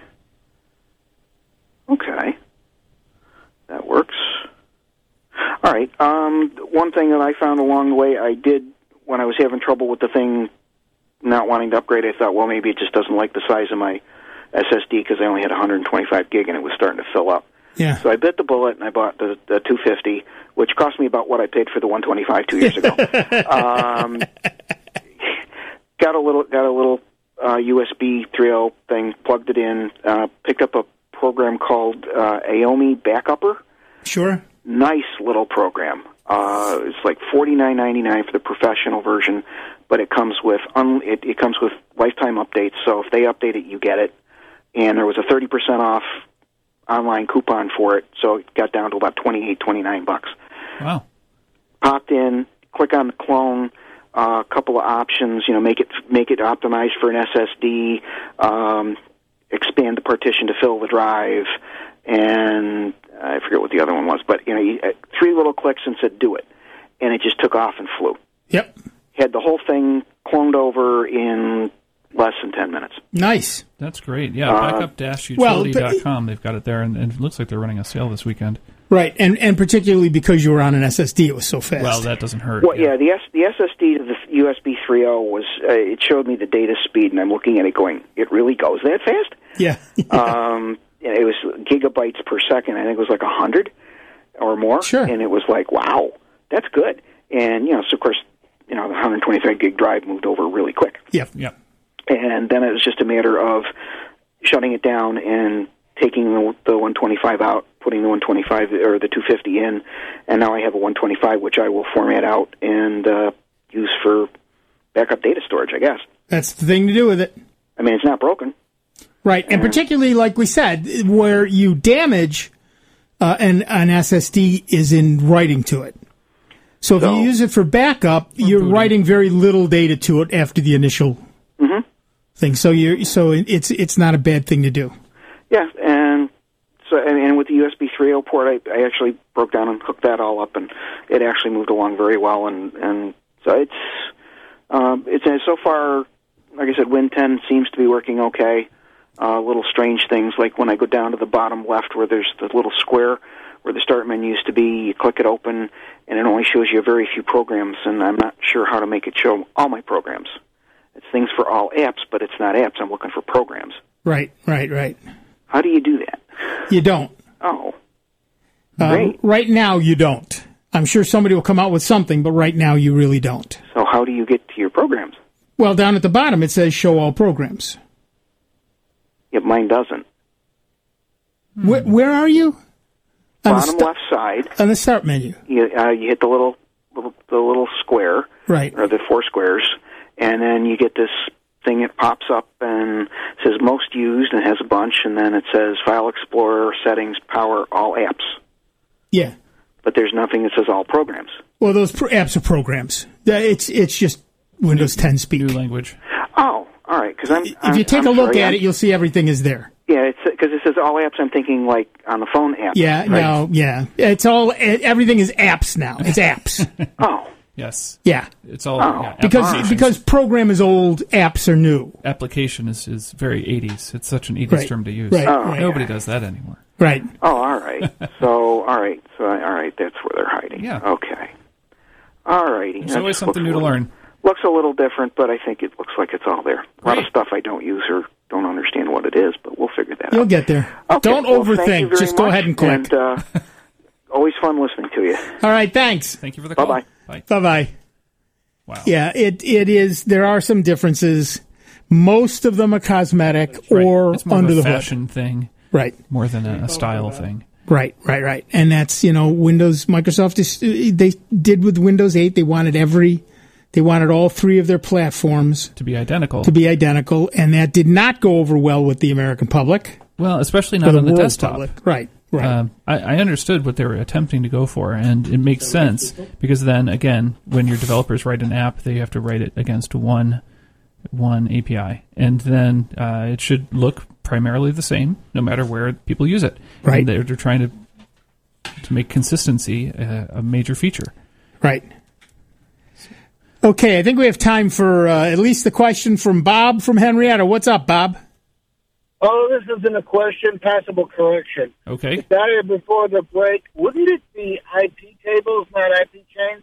Okay. That works. All right. Um, one thing that I found along the way, I did, when I was having trouble with the thing not wanting to upgrade, I thought, well, maybe it just doesn't like the size of my S S D because I only had one hundred twenty-five gig and it was starting to fill up. Yeah. So I bit the bullet and I bought the, the two fifty, which cost me about what I paid for the one twenty-five two years ago. um, got a little, got a little uh, U S B three point oh thing, plugged it in, uh, picked up a program called uh, Aomi Backupper. Sure. Nice little program. Uh, it's like forty-nine ninety-nine for the professional version, but it comes with un- it, it comes with lifetime updates. So if they update it, you get it. And there was a thirty percent off online coupon for it, so it got down to about twenty-eight, twenty-nine bucks. Wow. Popped in, click on the clone, a uh, couple of options. You know, make it make it optimized for an S S D. Um, expand the partition to fill the drive, and I forget what the other one was, but you know, you, uh, three little clicks and said do it, and it just took off and flew. Yep. Had the whole thing cloned over in less than ten minutes. Nice. That's great. Yeah, Uh, backup dash utility dot com. They've got it there, and, and it looks like they're running a sale this weekend. Right, and and particularly because you were on an S S D, it was so fast. Well, that doesn't hurt. Well, yeah, the S, the S S D to the U S B three point oh was, uh, it showed me the data speed, and I'm looking at it going, it really goes that fast? Yeah. um, and it was gigabytes per second. I think it was like one hundred or more. Sure. And it was like, wow, that's good. And, you know, so of course, you know, the one hundred twenty-five gig drive moved over really quick. Yep. Yep. And then it was just a matter of shutting it down and taking the, the one twenty-five out, putting the one twenty-five or the two fifty in, and now I have a one twenty-five, which I will format out and uh, use for backup data storage, I guess. That's the thing to do with it. I mean, it's not broken. Right, and particularly, like we said, where you damage uh, an, an S S D is in writing to it. So if So- you use it for backup, you're booting. writing very little data to it after the initial Mhm. thing. So you so it's it's not a bad thing to do. Yeah, and so and, and with the U S B three point oh port, I, I actually broke down and hooked that all up, and it actually moved along very well. And, and so it's um, it's uh, so far, like I said, Win ten seems to be working okay. Uh, little strange things like when I go down to the bottom left where there's the little square where the start menu used to be, you click it open, and it only shows you a very few programs, and I'm not sure how to make it show all my programs. It's things for all apps, but it's not apps. I'm looking for programs. Right, right, right. How do you do that? You don't. Oh, Uh, Great. right now, you don't. I'm sure somebody will come out with something, but right now, you really don't. so how do you get to your programs? Well, down at the bottom, it says show all programs. Yeah, mine doesn't. Where, where are you? On the Bottom sta- left side, On the start menu. you, uh, you hit the little, little the little square, Right. or the four squares, and then you get this thing that pops up and says most used, and it has a bunch, and then it says File Explorer, Settings, Power, All Apps. Yeah. But there's nothing that says All Programs. Well, those pro- apps are programs. Uh, It's it's just Windows ten speak. New language. Oh, all right. Because I'm. If you take I'm a look sorry, at I'm- it, you'll see everything is there. yeah, it's because it says All Apps. I'm thinking like on the phone app. Yeah, no, yeah. It's all, everything is apps now. It's apps. Oh, Yes. Yeah. It's all Oh. yeah, Because applications. because program is old, apps are new. application is, is very eighties. It's such an eighties Right. term to use. Right, Oh, right. Nobody does that anymore. Right. oh, all right. So, all right. So, all right. That's where they're hiding. Yeah. Okay. All righty. There's always something new to learn. Looks a little different, but I think it looks like it's all there. A lot of stuff I don't use or don't understand what it is, but we'll figure that You'll out. get there. Okay, Don't well, thank you overthink. very Just go much, ahead and click. And, uh, always fun listening to you. All right, thanks. Thank you for the call. Bye-bye. Bye. Bye-bye. Wow. Yeah, it it is. There are some differences. Most of them are cosmetic Right. or It's more under of a the hood. fashion thing. Right. More than a, a style thing. Right, right, right. And that's, you know, Windows, Microsoft, is, they did with Windows eight, they wanted every, they wanted all three of their platforms to be identical. To be identical, and that did not go over well with the American public. Well, especially Or not the on the world desktop. public. Right, right. Um, I, I understood what they were attempting to go for, and it makes sense because then, again, when your developers write an app, they have to write it against one one A P I, and then uh, it should look primarily the same no matter where people use it. Right. And they're, they're trying to to make consistency a, a major feature. Right. Okay, I think we have time for uh, at least the question from Bob from Henrietta. What's up, Bob? Oh, this isn't a question, passable correction. Okay. I started before the break. Wouldn't it be I P tables, not I P chains?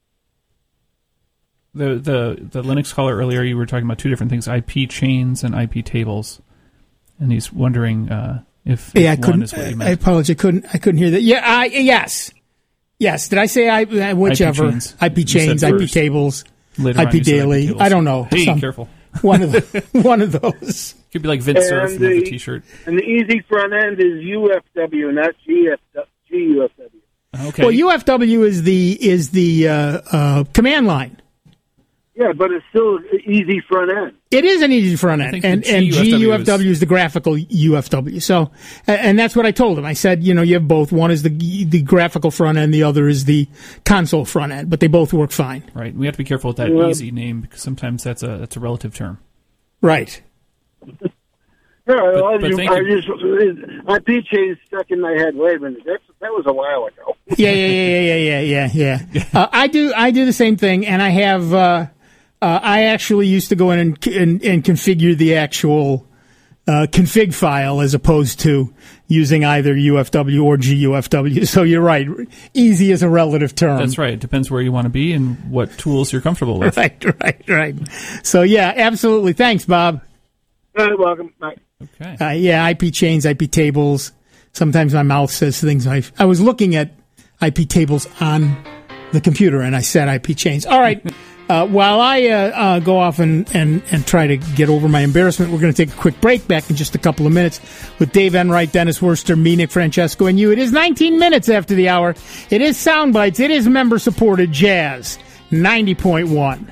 The the the Linux caller earlier, you were talking about two different things: I P chains and I P tables, and he's wondering uh, if, if Yeah, I one couldn't. is what you I meant. apologize. I couldn't. I couldn't hear that. Yeah. I yes, yes. Did I say I? uh, Whichever. chains. I P You said chains. I P first. tables. Later I on P you said I P daily. tables. I don't know. Hey, Some- careful. One of the, one of those. Could be like Vince Cerf And from the the- T-shirt. And the easy front end is U F W, and that's G F W, G U F W. Okay. Well, U F W is the is the uh, uh, command line. Yeah, but it's still an easy front end. It is an easy front I end, think and the and G U F W G U F W is the graphical U F W. So, a- and that's what I told him. I said, you know, you have both. One is the the graphical front end, the other is the console front end, but they both work fine. Right. We have to be careful with that Well- easy name because sometimes that's a that's a relative term. Right. Yeah, I, but just, thank I you. just I P chains stuck in my head. Wait a minute, that's, that was a while ago. Yeah, yeah, yeah, yeah, yeah, yeah, yeah. Uh, I do, I do the same thing, and I have. Uh, uh, I actually used to go in and and, and configure the actual uh, config file as opposed to using either U F W or G U F W. So you're right. Easy is a relative term. That's right. It depends where you want to be and what tools you're comfortable with. Right, right, right. So yeah, absolutely. Thanks, Bob. All right, welcome. Bye. Okay. Uh, yeah, I P chains, I P tables. Sometimes my mouth says things. I I was looking at I P tables on the computer, and I said I P chains. All right. Uh, while I uh, uh, go off and, and, and try to get over my embarrassment, we're going to take a quick break. Back in just a couple of minutes with Dave Enright, Dennis Worcester, me, Nick Francesco, and you. It is nineteen minutes after the hour. It is Soundbites. It is member-supported Jazz ninety point one.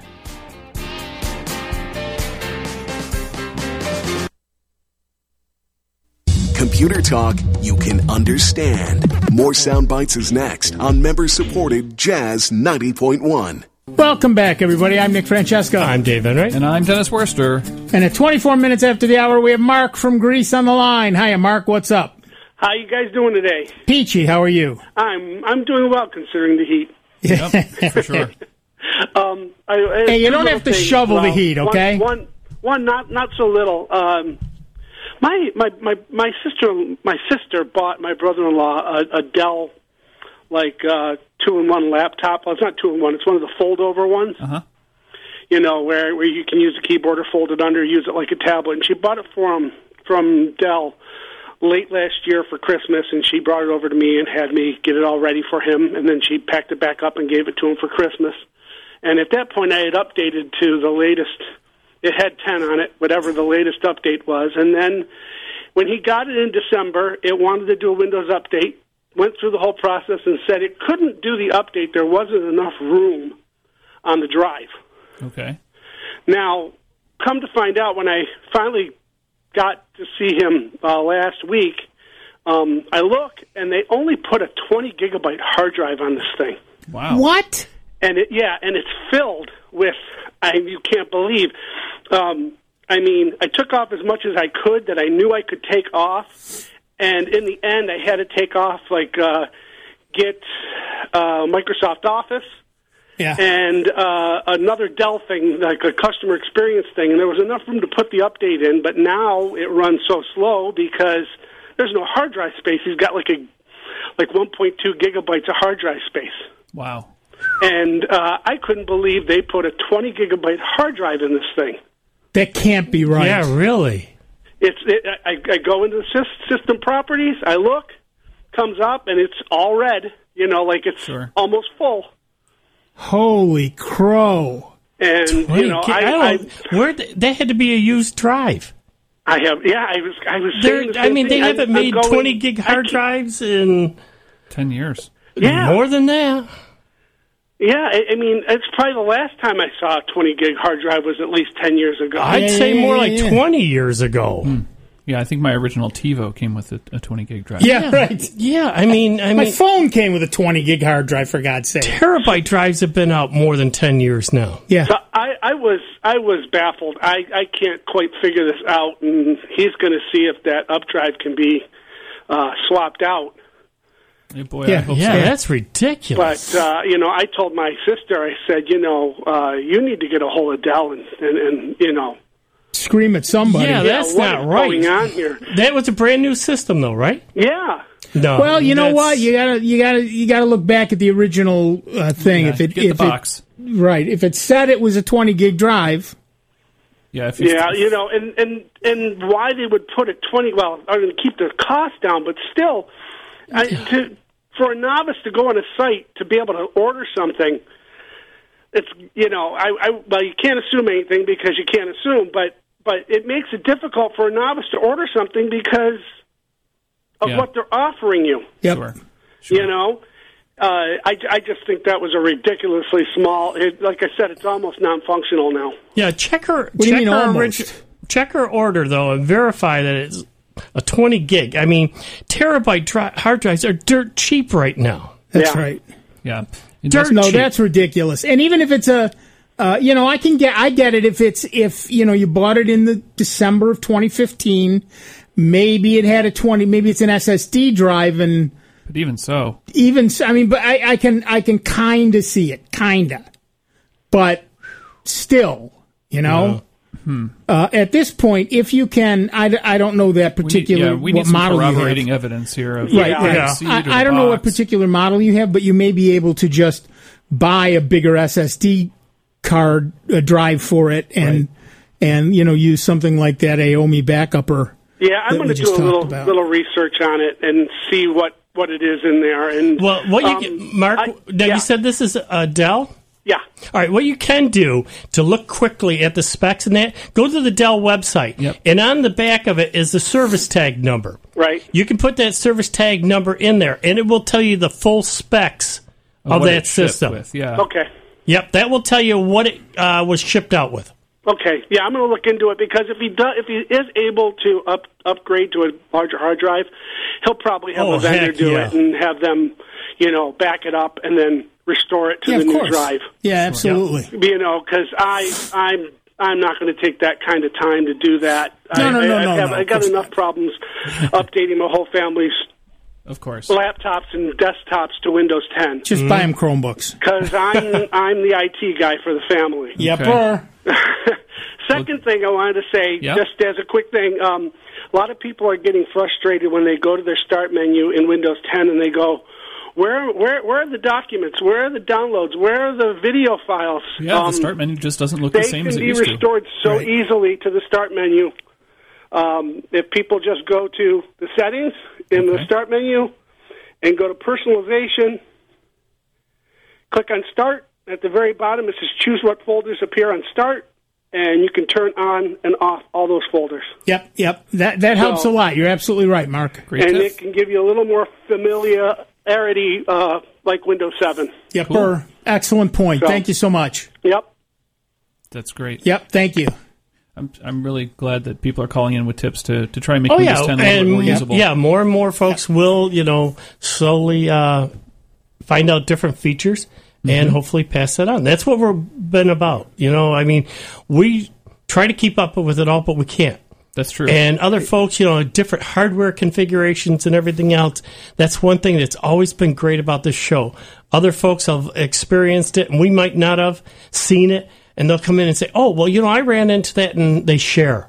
Computer talk you can understand. More sound bites is next on member-supported Jazz ninety point one. Welcome back, everybody. I'm Nick Francesco. I'm Dave Enright. And I'm Dennis Worcester. And at twenty-four minutes after the hour, we have Mark from Greece on the line. Hiya, Mark. What's up? How you guys doing today? Peachy, how are you? I'm I'm doing well considering the heat. Yep, for sure. Um, I, I Hey, you two don't little have to things. shovel the Well, heat, okay? One, one, one not not so little. Um, my my my my sister my sister bought my brother-in-law a, a Dell like uh, two-in-one laptop. Well, it's not two-in-one. It's one of the fold-over ones. Uh-huh. You know, where where you can use the keyboard or fold it under, use it like a tablet. And she bought it for him from Dell late last year for Christmas, and she brought it over to me and had me get it all ready for him, and then she packed it back up and gave it to him for Christmas. And at that point, I had updated to the latest. It had ten on it, whatever the latest update was. And then when he got it in December, it wanted to do a Windows update, went through the whole process and said it couldn't do the update. There wasn't enough room on the drive. Okay. Now, come to find out, when I finally got to see him uh, last week, um, I look, and they only put a twenty gigabyte hard drive on this thing. Wow. What? And it, yeah, and it's filled with, I you can't believe. Um, I mean, I took off as much as I could that I knew I could take off, and in the end, I had to take off like uh, get uh, Microsoft Office. Yeah. And uh, another Dell thing, like a customer experience thing, and there was enough room to put the update in, but now it runs so slow because there's no hard drive space. He's got like a like one point two gigabytes of hard drive space. Wow. And uh, I couldn't believe they put a twenty gigabyte hard drive in this thing. That can't be right. Yeah, really. It's. It, I, I go into the sys- system properties. I look, comes up, and it's all red. You know, like it's sure. almost full. Holy crow! And you know, I, I, I, don't, where that had to be a used drive. I have. Yeah, I was. I was. They're, saying the I same mean, thing. they haven't I'm, made I'm going, twenty gig hard drives in ten years. Yeah, more than that. Yeah, I, I mean, it's probably the last time I saw a twenty gig hard drive was at least ten years ago. I'd yeah, say yeah, more yeah, like yeah. twenty years ago. Hmm. Yeah, I think my original TiVo came with a, a twenty gig drive. Yeah, right. Yeah, I mean, I My mean, phone came with a twenty gig hard drive, for God's sake. terabyte drives have been out more than ten years now. Yeah. So I, I was I was baffled. I, I can't quite figure this out, and he's going to see if that up drive can be uh, swapped out. Hey, boy, Yeah, I hope Yeah, so. that's ridiculous. But uh, you know, I told my sister, I said, you know, uh, you need to get a hold of Dell and, and, and you know, Scream at somebody. Yeah, that's what not is right. going on here? That was a brand new system, though, right? Yeah. No. Well, you know that's- what? You gotta, you gotta, you gotta look back at the original uh, thing. Yeah, if it, get if the box. It, right, if it said it was a twenty gig drive. Yeah, if it's Yeah, you know, and, and, and why they would put a twenty, well, I'm going to keep the cost down, but still, I, to, for a novice to go on a site to be able to order something, it's, you know, I, I well, you can't assume anything because you can't assume, but, but it makes it difficult for a novice to order something because of Yeah. what they're offering you. Yep. Sure. You know, uh, I, I just think that was a ridiculously small. It, like I said, it's almost non-functional now. Yeah, check her. do you check mean her almost? origi- check her order though, and verify that it's a twenty gig. I mean, terabyte dri- hard drives are dirt cheap right now. That's Yeah. right. yeah. Dirt No, cheap. that's ridiculous. And even if it's a, uh, you know, I can get, I get it if it's if you know you bought it in the December of twenty fifteen, maybe it had a twenty, maybe it's an S S D drive, and But even so, even s- I mean, but I, I can I can kind of see it, kinda, but still, you know. Hmm. Uh, at this point, if you can, I, d- I don't know that we need, particular yeah, we what need some model you have. corroborating evidence here. Of Right, the right. seed or I, the I don't know what box. particular model you have, but you may be able to just buy a bigger S S D card uh, drive for it, and and you know use something like that Aomi backuper. Yeah, I'm that going we to do just a talked little about. little research on it and see what, what it is in there. And Well, what you um, can, Mark? I- now yeah. you said this is a Dell. Yeah. All right, what you can do to look quickly at the specs and that, go to the Dell website, Yep. and on the back of it is the service tag number. Right. You can put that service tag number in there, and it will tell you the full specs Of of, what that it shipped system. with, yeah. Okay. Yep, that will tell you what it uh, was shipped out with. Okay. Yeah, I'm going to look into it because if he does, if he is able to up, upgrade to a larger hard drive, he'll probably have Oh, a vendor heck, do yeah. it and have them, you know, back it up and then restore it to Yeah, the of new course. drive. Yeah, absolutely. You know, because I I'm I'm not going to take that kind of time to do that. No, I, no, no, I, no, I, have, no, I of got course enough problems updating my whole family's Of course. laptops and desktops to Windows ten. Just buy them Chromebooks. Because I'm I'm the I T guy for the family. Yepper. Second thing I wanted to say, Yep. just as a quick thing, um, a lot of people are getting frustrated when they go to their start menu in Windows ten and they go, "Where, where, where are the documents? Where are the downloads? Where are the video files?" Yeah, Um, the start menu just doesn't look they the same can as it be used to. restored so Right. easily to the start menu. Um, if people just go to the settings in the Okay. start menu and go to personalization, click on start. At the very bottom, it says choose what folders appear on start, and you can turn on and off all those folders. Yep, yep. That that helps So- a lot. You're absolutely right, Mark. Great and tip. it can give you a little more familiarity uh, like Windows seven. Yepper. Cool. Excellent point. So- Thank you so much. Yep. That's great. Yep, thank you. I'm I'm really glad that people are calling in with tips to, to try and make Oh Windows yeah, ten a little bit more and usable. yeah, more and more folks will, you know, slowly uh, find out different features and Mm-hmm. hopefully pass that on. That's what we've been about. You know, I mean, we try to keep up with it all, but we can't. That's true. And other folks, you know, different hardware configurations and everything else. That's one thing that's always been great about this show. Other folks have experienced it, and we might not have seen it, and they'll come in and say, "Oh, well, you know, I ran into that," and they share.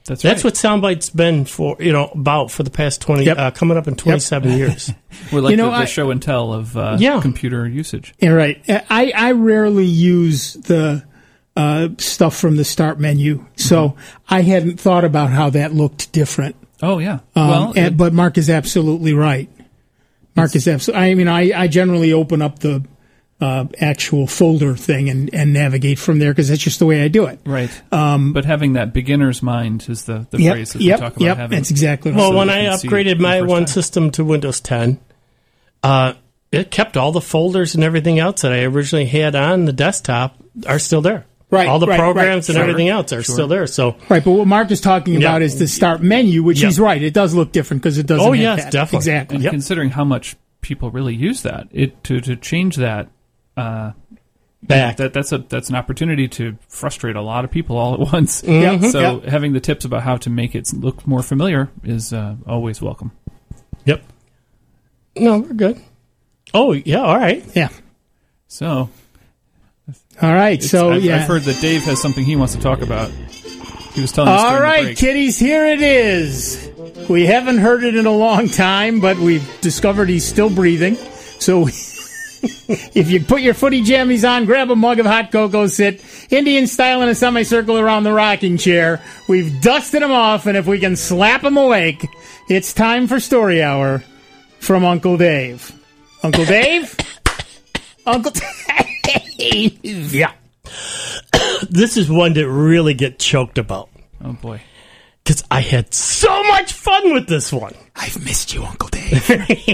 That's That's right. what Soundbite's been for, you know, about for the past twenty, Yep. uh, coming up in twenty-seven Yep. years. We're like You know, the, the I- show and tell of uh, Yeah. computer usage. Yeah, right. I, I rarely use the uh, stuff from the start menu, so Mm-hmm. I hadn't thought about how that looked different. Oh, yeah. Um, well, and- it- but Mark is absolutely right. Mark is absolutely. I mean, I, I generally open up the uh, actual folder thing and, and navigate from there because that's just the way I do it. right. Um, but having that beginner's mind is the, the Yep, phrase that yep, we talk about yep, having. that's exactly right. Well, So when you I can see upgraded it my the first one time. system to Windows ten, uh, it kept all the folders and everything else that I originally had on the desktop are still there. Right, All the right, programs right. and Sure, everything else are sure. still there. So, Right, but what Mark is talking Yeah. about is the start menu, which Yeah. he's right. It does look different because it doesn't. Oh, have yes, that. definitely. Exactly. And Yep. considering how much people really use that, it to, to change that uh, back. that that's a that's an opportunity to frustrate a lot of people all at once. Mhm. So Yep. having the tips about how to make it look more familiar is uh, always welcome. Yep. No, we're good. Oh, yeah, all right. Yeah. So, All right. it's- So I've, yeah. I've heard that Dave has something he wants to talk about. He was telling us All during the right, break. kiddies, here it is. We haven't heard it in a long time, but we've discovered he's still breathing. So if you put your footy jammies on, grab a mug of hot cocoa, sit Indian style in a semicircle around the rocking chair. We've dusted him off, and if we can slap him awake, it's time for Story Hour from Uncle Dave. Uncle Dave? Uncle Dave. Yeah. This is one that really get choked about. Oh boy. Because I had so much fun with this one. I've missed you, Uncle Dave.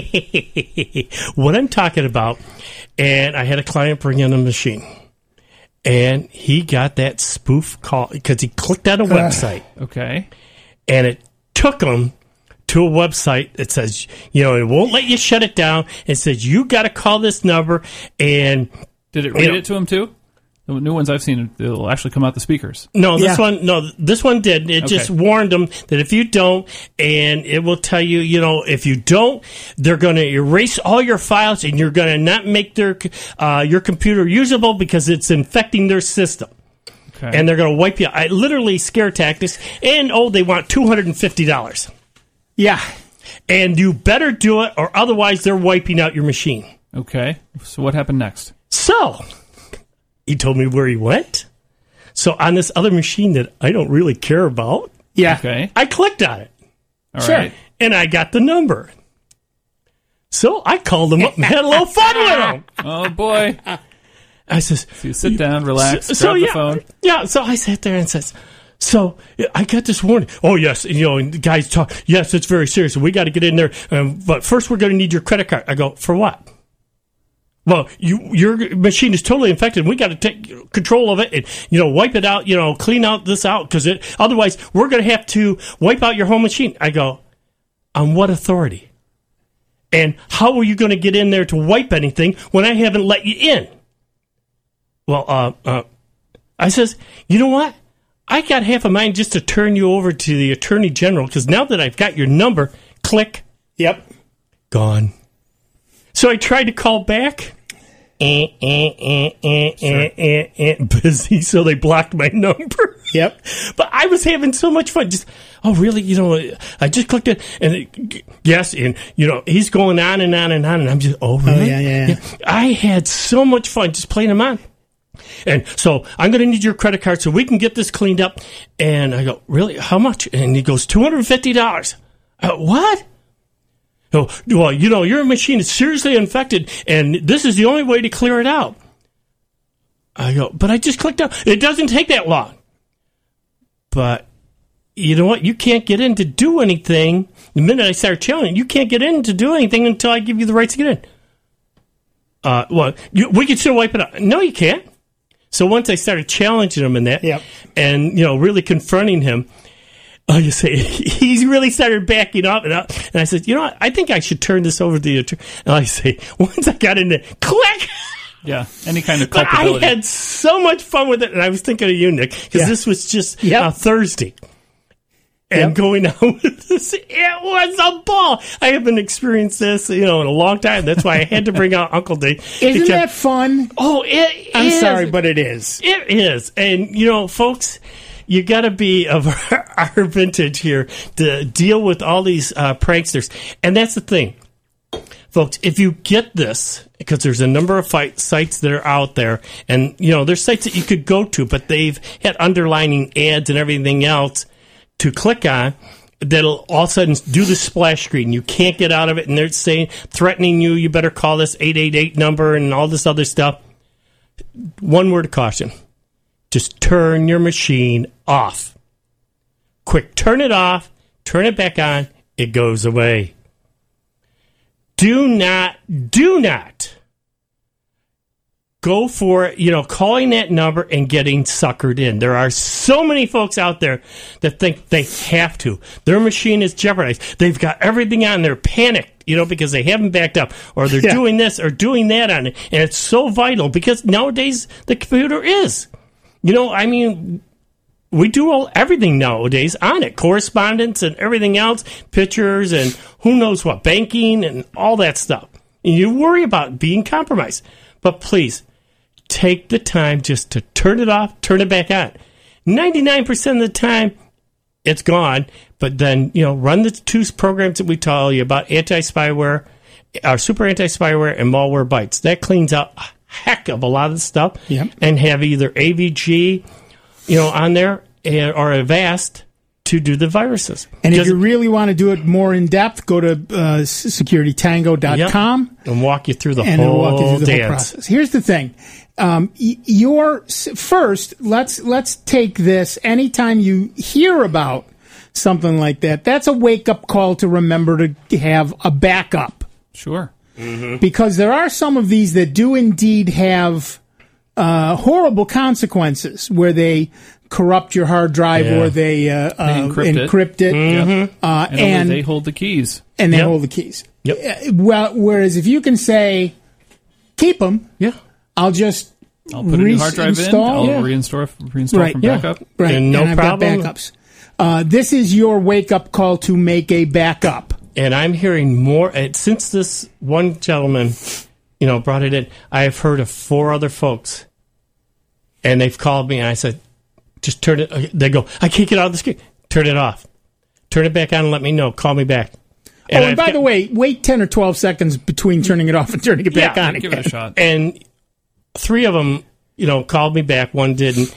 What I'm talking about, and I had a client bring in a machine, and he got that spoof call because he clicked on a website, Okay. and it took him to a website that says, you know, it won't let you shut it down. It says, you got to call this number, and... Did it you read know, it to him too? The new ones I've seen, it'll actually come out the speakers. No, this Yeah. one, no, this one did. It Okay. just warned them that if you don't, and it will tell you, you know, if you don't, they're going to erase all your files, and you're going to not make their uh, your computer usable because it's infecting their system, Okay. and they're going to wipe you. I literally scare tactics, and oh, they want two hundred and fifty dollars, Yeah. and you better do it, or otherwise they're wiping out your machine. Okay. So what happened next? So, he told me where he went. So on this other machine that I don't really care about, Yeah. Okay. I clicked on it. All Sure. right. And I got the number. So I called him up and had a little fun with him. Oh boy. I says, So you sit down, relax, so, grab so the yeah, phone. yeah. So I sat there and says, so I got this warning. Oh yes, you know, and the guys talk. Yes, it's very serious. We got to get in there. Um, but first, we're going to need your credit card. I go, for what? Well, you, your machine is totally infected. We got to take control of it and, you know, wipe it out, you know, clean out this out because it, otherwise we're going to have to wipe out your whole machine. I go, on what authority? And how are you going to get in there to wipe anything when I haven't let you in? Well, uh, uh, I says, you know what? I got half a mind just to turn you over to the Attorney General because now that I've got your number, click, Yep. gone. So I tried to call back. Eh, eh, eh, eh, eh, eh, eh, busy, so they blocked my number. Yep. But I was having so much fun. Just, oh, really? You know, I just clicked it, and it, yes, and, you know, he's going on and on and on, and I'm just, oh, really? Oh, yeah, yeah, yeah. I had so much fun just playing him on. And so I'm going to need your credit card so we can get this cleaned up. And I go, really? How much? And he goes, two hundred fifty dollars. Uh, what? Oh, well, you know, your machine is seriously infected, and this is the only way to clear it out. I go, but I just clicked on. It doesn't take that long. But you know what? You can't get in to do anything. The minute I start challenging, you can't get in to do anything until I give you the rights to get in. Uh, well, you, we can still wipe it out. No, you can't. So once I started challenging him in that, Yep. and, you know, really confronting him, oh, you say, he really started backing up and up. And I said, you know what? I think I should turn this over to the attorney. And I say, once I got in there, click! Yeah, any kind of But culpability. I had so much fun with it. And I was thinking of you, Nick, because Yeah. this was just Yep. uh, Thursday. And Yep. going out with this, it was a ball. I haven't experienced this, you know, in a long time. That's why I had to bring out Uncle Dave. Isn't because- that fun? Oh, it I'm is. sorry, but it is. It is. And, you know, folks, you got to be of our vintage here to deal with all these uh, pranksters. And that's the thing, folks. If you get this, because there's a number of fight sites that are out there, and you know there's sites that you could go to, but they've had underlining ads and everything else to click on that'll all of a sudden do the splash screen. You can't get out of it, and they're saying, threatening you, you better call this eight eight eight number and all this other stuff. One word of caution. Just turn your machine off. Quick, turn it off, turn it back on, it goes away. Do not, do not go for, you know, calling that number and getting suckered in. There are so many folks out there that think they have to. Their machine is jeopardized. They've got everything on. They're panicked, you know, because they haven't backed up, or they're yeah. doing this or doing that on it. And it's so vital because nowadays the computer is. You know, I mean, we do all everything nowadays on it. Correspondence and everything else, pictures and who knows what, banking and all that stuff. And you worry about being compromised. But please, take the time just to turn it off, turn it back on. ninety-nine percent of the time, it's gone. But then, you know, run the two programs that we tell you about, anti-spyware, our super anti-spyware and Malwarebytes. That cleans out a heck of a lot of stuff. Yep. And have either A V G, you know, on there or Avast to do the viruses. And if you really want to do it more in depth, go to uh, security tango dot com yep. and walk you through the and whole walk you through the dance. whole process. Here's the thing. Um, your first, let's let's take this. Anytime you hear about something like that, that's a wake up call to remember to have a backup. Sure, mm-hmm. because there are some of these that do indeed have uh, horrible consequences, where they corrupt your hard drive yeah. or they, uh, they uh, encrypt, encrypt it, it. Mm-hmm. Uh, and, and they hold the keys, and they yep. hold the keys. Yep. Well, whereas if you can say, keep them, yeah. I'll just I'll put a new hard drive in. I'll yeah. reinstall, reinstall right. from yeah. backup. Right, and no and I've problem. got backups. Uh, this is your wake up call to make a backup. And I'm hearing more uh, since this one gentleman, you know, brought it in. I have heard of four other folks, and they've called me, and I said, "Just turn it." Uh, they go, "I can't get out of the screen." Turn it off. Turn it back on and let me know. Call me back. And oh, and by got, the way, wait ten or twelve seconds between turning it off and turning it back yeah, on. Give again. it a shot. And three of them, you know, called me back. One didn't.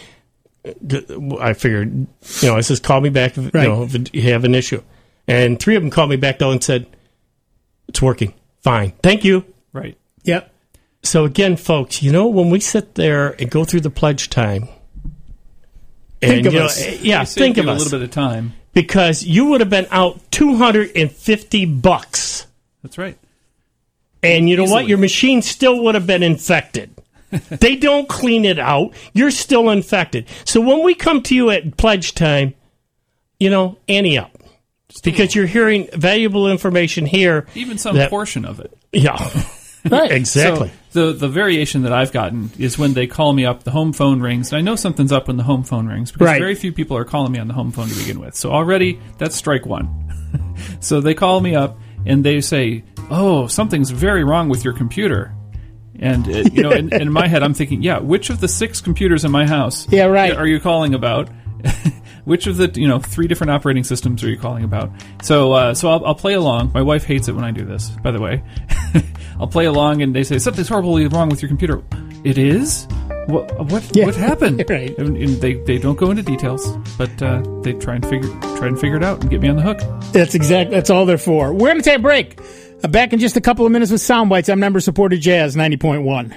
I figured, you know, I says, call me back if, right. you know, if you have an issue. And three of them called me back, though, and said, it's working. Fine. Thank you. Right. Yep. So, again, folks, you know, when we sit there and go through the pledge time. And, think of you know, us. Yeah, think of a us. A little bit of time. Because you would have been out two hundred fifty bucks. That's right. And you know Easily. what? Your machine still would have been infected. They don't clean it out. You're still infected. So when we come to you at pledge time, you know, ante up. Because you're hearing valuable information here. Even some that, portion of it. Yeah. Right. Exactly. So the, the variation that I've gotten is when they call me up, the home phone rings, and I know something's up when the home phone rings because right. very few people are calling me on the home phone to begin with. So already, that's strike one. So they call me up, and they say, oh, something's very wrong with your computer. And, it, you know, in, in my head, I'm thinking, yeah, which of the six computers in my house yeah, right. are you calling about? Which of the, you know, three different operating systems are you calling about? So uh, so I'll, I'll play along. My wife hates it when I do this, by the way. I'll play along, and they say, something's horribly wrong with your computer. It is? What what, yeah. what happened? Right. And, and they, they don't go into details, but uh, they try and figure try and figure it out and get me on the hook. That's exact. That's all they're for. We're going to take a break. Uh, back in just a couple of minutes with Soundbites. I'm member-supported Jazz ninety point one.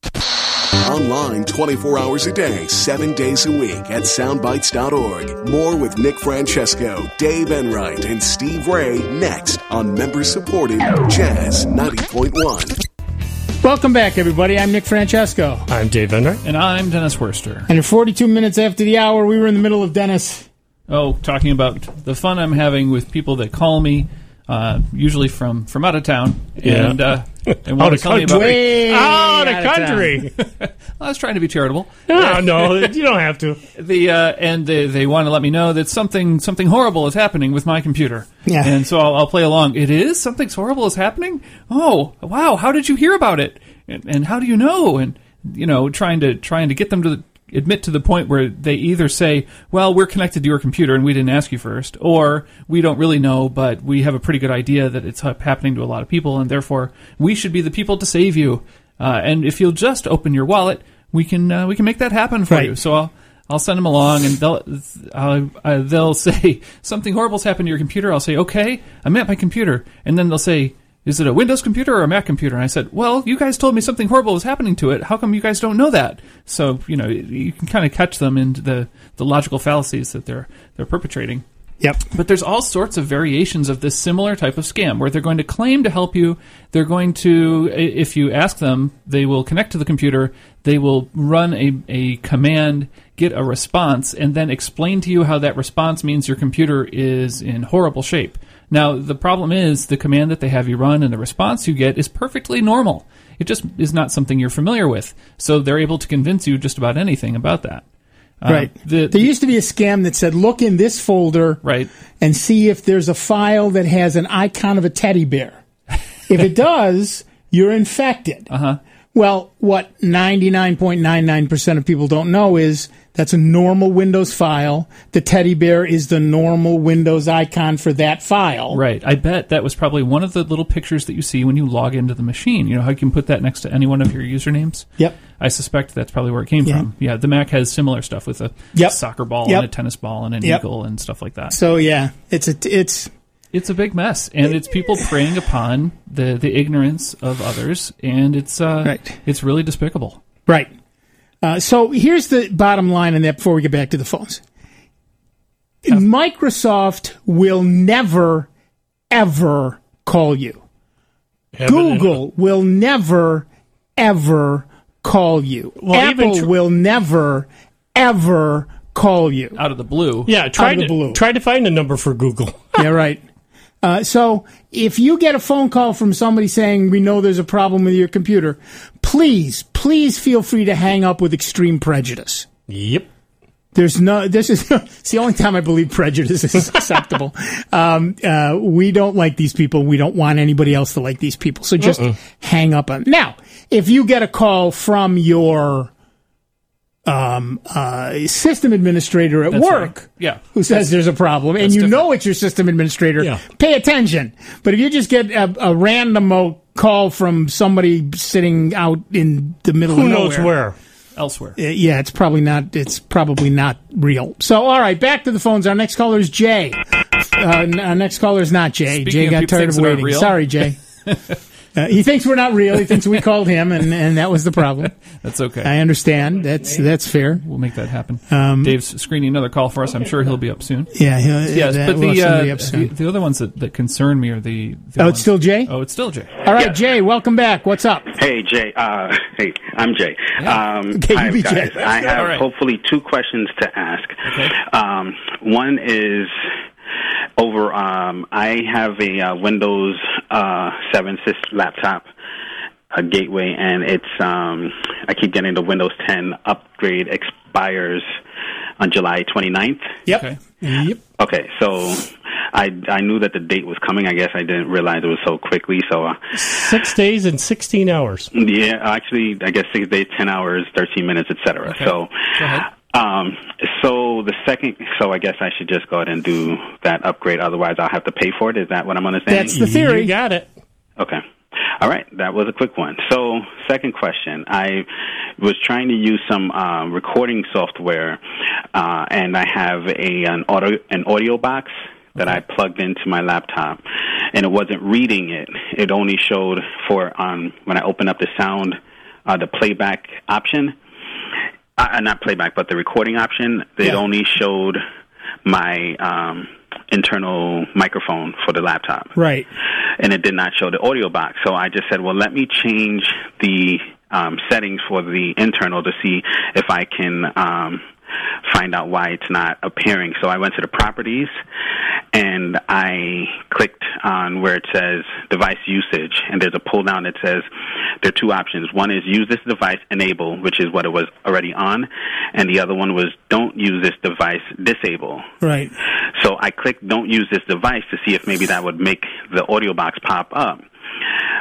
Online twenty-four hours a day, seven days a week at soundbites dot org. More with Nick Francesco, Dave Enright, and Steve Ray next on member-supported Jazz ninety point one. Welcome back, everybody. I'm Nick Francesco. I'm Dave Enright. And I'm Dennis Worster. And in forty-two minutes after the hour, we were in the middle of Dennis. Oh, talking about the fun I'm having with people that call me, uh, usually from, from out of town. Yeah. And, uh, and want to tell me about way out of out country. I was trying to be charitable. No, no, you don't have to. The uh, and they, they want to let me know that something something horrible is happening with my computer. Yeah. And so I'll, I'll play along. It is? Something horrible is happening? Oh, wow! How did you hear about it? And, and how do you know? And you know, trying to trying to get them to admit to the point where they either say, well, we're connected to your computer and we didn't ask you first, or we don't really know, but we have a pretty good idea that it's happening to a lot of people, and therefore we should be the people to save you. Uh, and if you'll just open your wallet, we can uh, we can make that happen for Right. you. So I'll I'll send them along, and they'll uh, uh, they'll say something horrible's happened to your computer. I'll say, okay, I'm at my computer, and then they'll say, is it a Windows computer or a Mac computer? And I said, well, you guys told me something horrible was happening to it. How come you guys don't know that? So you know, you can kind of catch them into the, the logical fallacies that they're they're perpetrating. Yep. But there's all sorts of variations of this similar type of scam where they're going to claim to help you. They're going to, if you ask them, they will connect to the computer. They will run a, a command, get a response, and then explain to you how that response means your computer is in horrible shape. Now, the problem is the command that they have you run and the response you get is perfectly normal. It just is not something you're familiar with. So they're able to convince you just about anything about that. Uh, Right. the- there used to be a scam that said, look in this folder right. and see if there's a file that has an icon of a teddy bear. If it does, you're infected. Uh-huh. Well, what ninety-nine point nine nine percent of people don't know is that's a normal Windows file. The teddy bear is the normal Windows icon for that file. Right. I bet that was probably one of the little pictures that you see when you log into the machine. You know how you can put that next to any one of your usernames? Yep. I suspect that's probably where it came Yeah. from. Yeah, the Mac has similar stuff with a Yep. soccer ball Yep. and a tennis ball and an Yep. eagle and stuff like that. So yeah, it's a it's It's a big mess, and it's people preying upon the, the ignorance of others, and it's uh, Right. it's really despicable. right. Uh, so here's the bottom line on that before we get back to the phones. Microsoft will never, ever call you. Google will never, ever call you. Well, even Apple tr- will never, ever call you. Out of the blue. Yeah, try Out of to the blue. try to find a number for Google. Yeah, right. Uh, so if you get a phone call from somebody saying, we know there's a problem with your computer, please, please feel free to hang up with extreme prejudice. Yep. There's no, this is, it's the only time I believe prejudice is acceptable. um, uh, we don't like these people. We don't want anybody else to like these people. So just Uh-uh. hang up on. Now, if you get a call from your, um, uh, system administrator at That's work, right. Yeah. who says there's a problem, and that's you different. know it's your system administrator, Yeah. pay attention. But if you just get a, a random uh, call from somebody sitting out in the middle Who of knows nowhere, where? Elsewhere. uh, yeah, it's probably not. It's probably not real. So, all right, back to the phones. Our next caller is Jay. Uh, n- our next caller is not Jay. Speaking Jay of got people tired of things that aren't waiting. real. Sorry, Jay. Uh, he thinks we're not real. He thinks we called him, and, and that was the problem. That's okay. I understand. That's that's fair. We'll make that happen. Um, Dave's screening another call for us. I'm sure he'll be up soon. Yeah, he'll, Yes, that, but we'll the, have somebody uh, up soon. the the other ones that, that concern me are the. the Oh, ones- it's still Jay? Oh, it's still Jay. All right, Jay, welcome back. What's up? Hey, Jay. Uh, hey, I'm Jay. Um, Okay, you hi, be guys. Jay. I have All right. hopefully two questions to ask. Okay. Um, one is over. Um, I have a uh, Windows uh, seven sys laptop, a Gateway, and it's. Um, I keep getting the Windows ten upgrade expires on July twenty-ninth. Yep. Okay. Yep. Okay, so I I knew that the date was coming. I guess I didn't realize it was so quickly. So uh, Six days and sixteen hours. yeah, actually, I guess six days, ten hours, thirteen minutes, et cetera. Okay. So, Go ahead. um, so the second, so I guess I should just go ahead and do that upgrade. Otherwise, I'll have to pay for it. Is that what I'm understanding? That's the theory. You got it. Okay. All right, that was a quick one. So, second question. I was trying to use some uh, recording software, uh, and I have a an audio an audio box that I plugged into my laptop, and it wasn't reading it. It only showed for um, when I opened up the sound, uh, the playback option. Uh, not playback, but the recording option. It Yeah. only showed my um, internal microphone for the laptop. Right. And it did not show the audio box. So I just said, well, let me change the um, settings for the internal to see if I can um, find out why it's not appearing. So I went to the properties, and I clicked on where it says device usage, and there's a pull down that says there are two options. One is use this device, enable, which is what it was already on, and the other one was don't use this device, disable. Right. So I clicked don't use this device to see if maybe that would make the audio box pop up.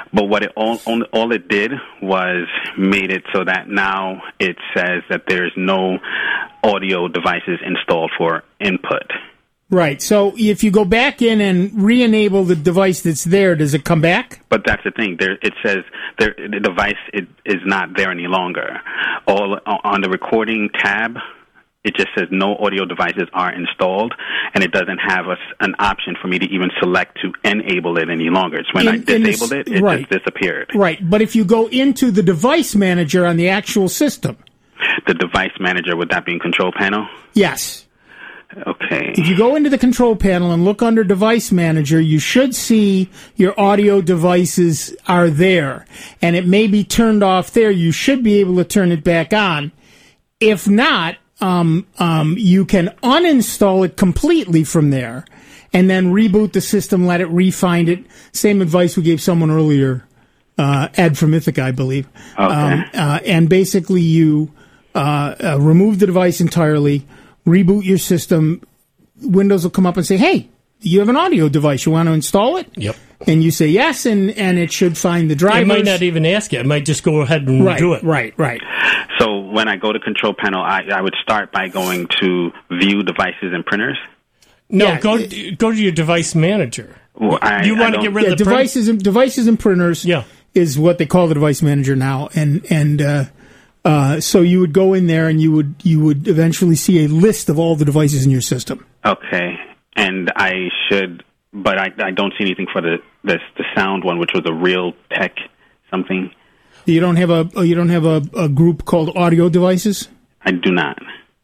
But what it all, all it did was made it so that now it says that there's no audio devices installed for input. Right. So if you go back in and re-enable the device that's there, does it come back? But that's the thing. There, it says there, the device it, is not there any longer. All on the recording tab, it just says no audio devices are installed, and it doesn't have a, an option for me to even select to enable it any longer. It's when In- I in the disabled s- it, it right. just disappeared. Right. But if you go into the device manager on the actual system, The device manager, would that be in control panel? yes. Okay. If you go into the control panel and look under device manager, you should see your audio devices are there. And it may be turned off there. You should be able to turn it back on. If not, um, um, you can uninstall it completely from there and then reboot the system, let it refind it. Same advice we gave someone earlier, uh, Ed from Ithaca, I believe. Okay. Um, uh, and basically you uh, uh, remove the device entirely, reboot your system. Windows will come up and say, hey, you have an audio device. You want to install it? Yep. And you say yes, and, and it should find the drivers. It might not even ask you. It might just go ahead and right, do it. Right, right. So when I go to control panel, I, I would start by going to view devices and printers. No, Yeah, go it- go to your device manager. Well, I, you I want to don't- get rid Yeah, of the print- devices and devices and printers Yeah. is what they call the device manager now, and and uh, uh, so you would go in there and you would you would eventually see a list of all the devices in your system. Okay, and I should, but I, I don't see anything for the this the sound one, which was a Real Tech something. You don't have a you don't have a, a group called audio devices. I do not.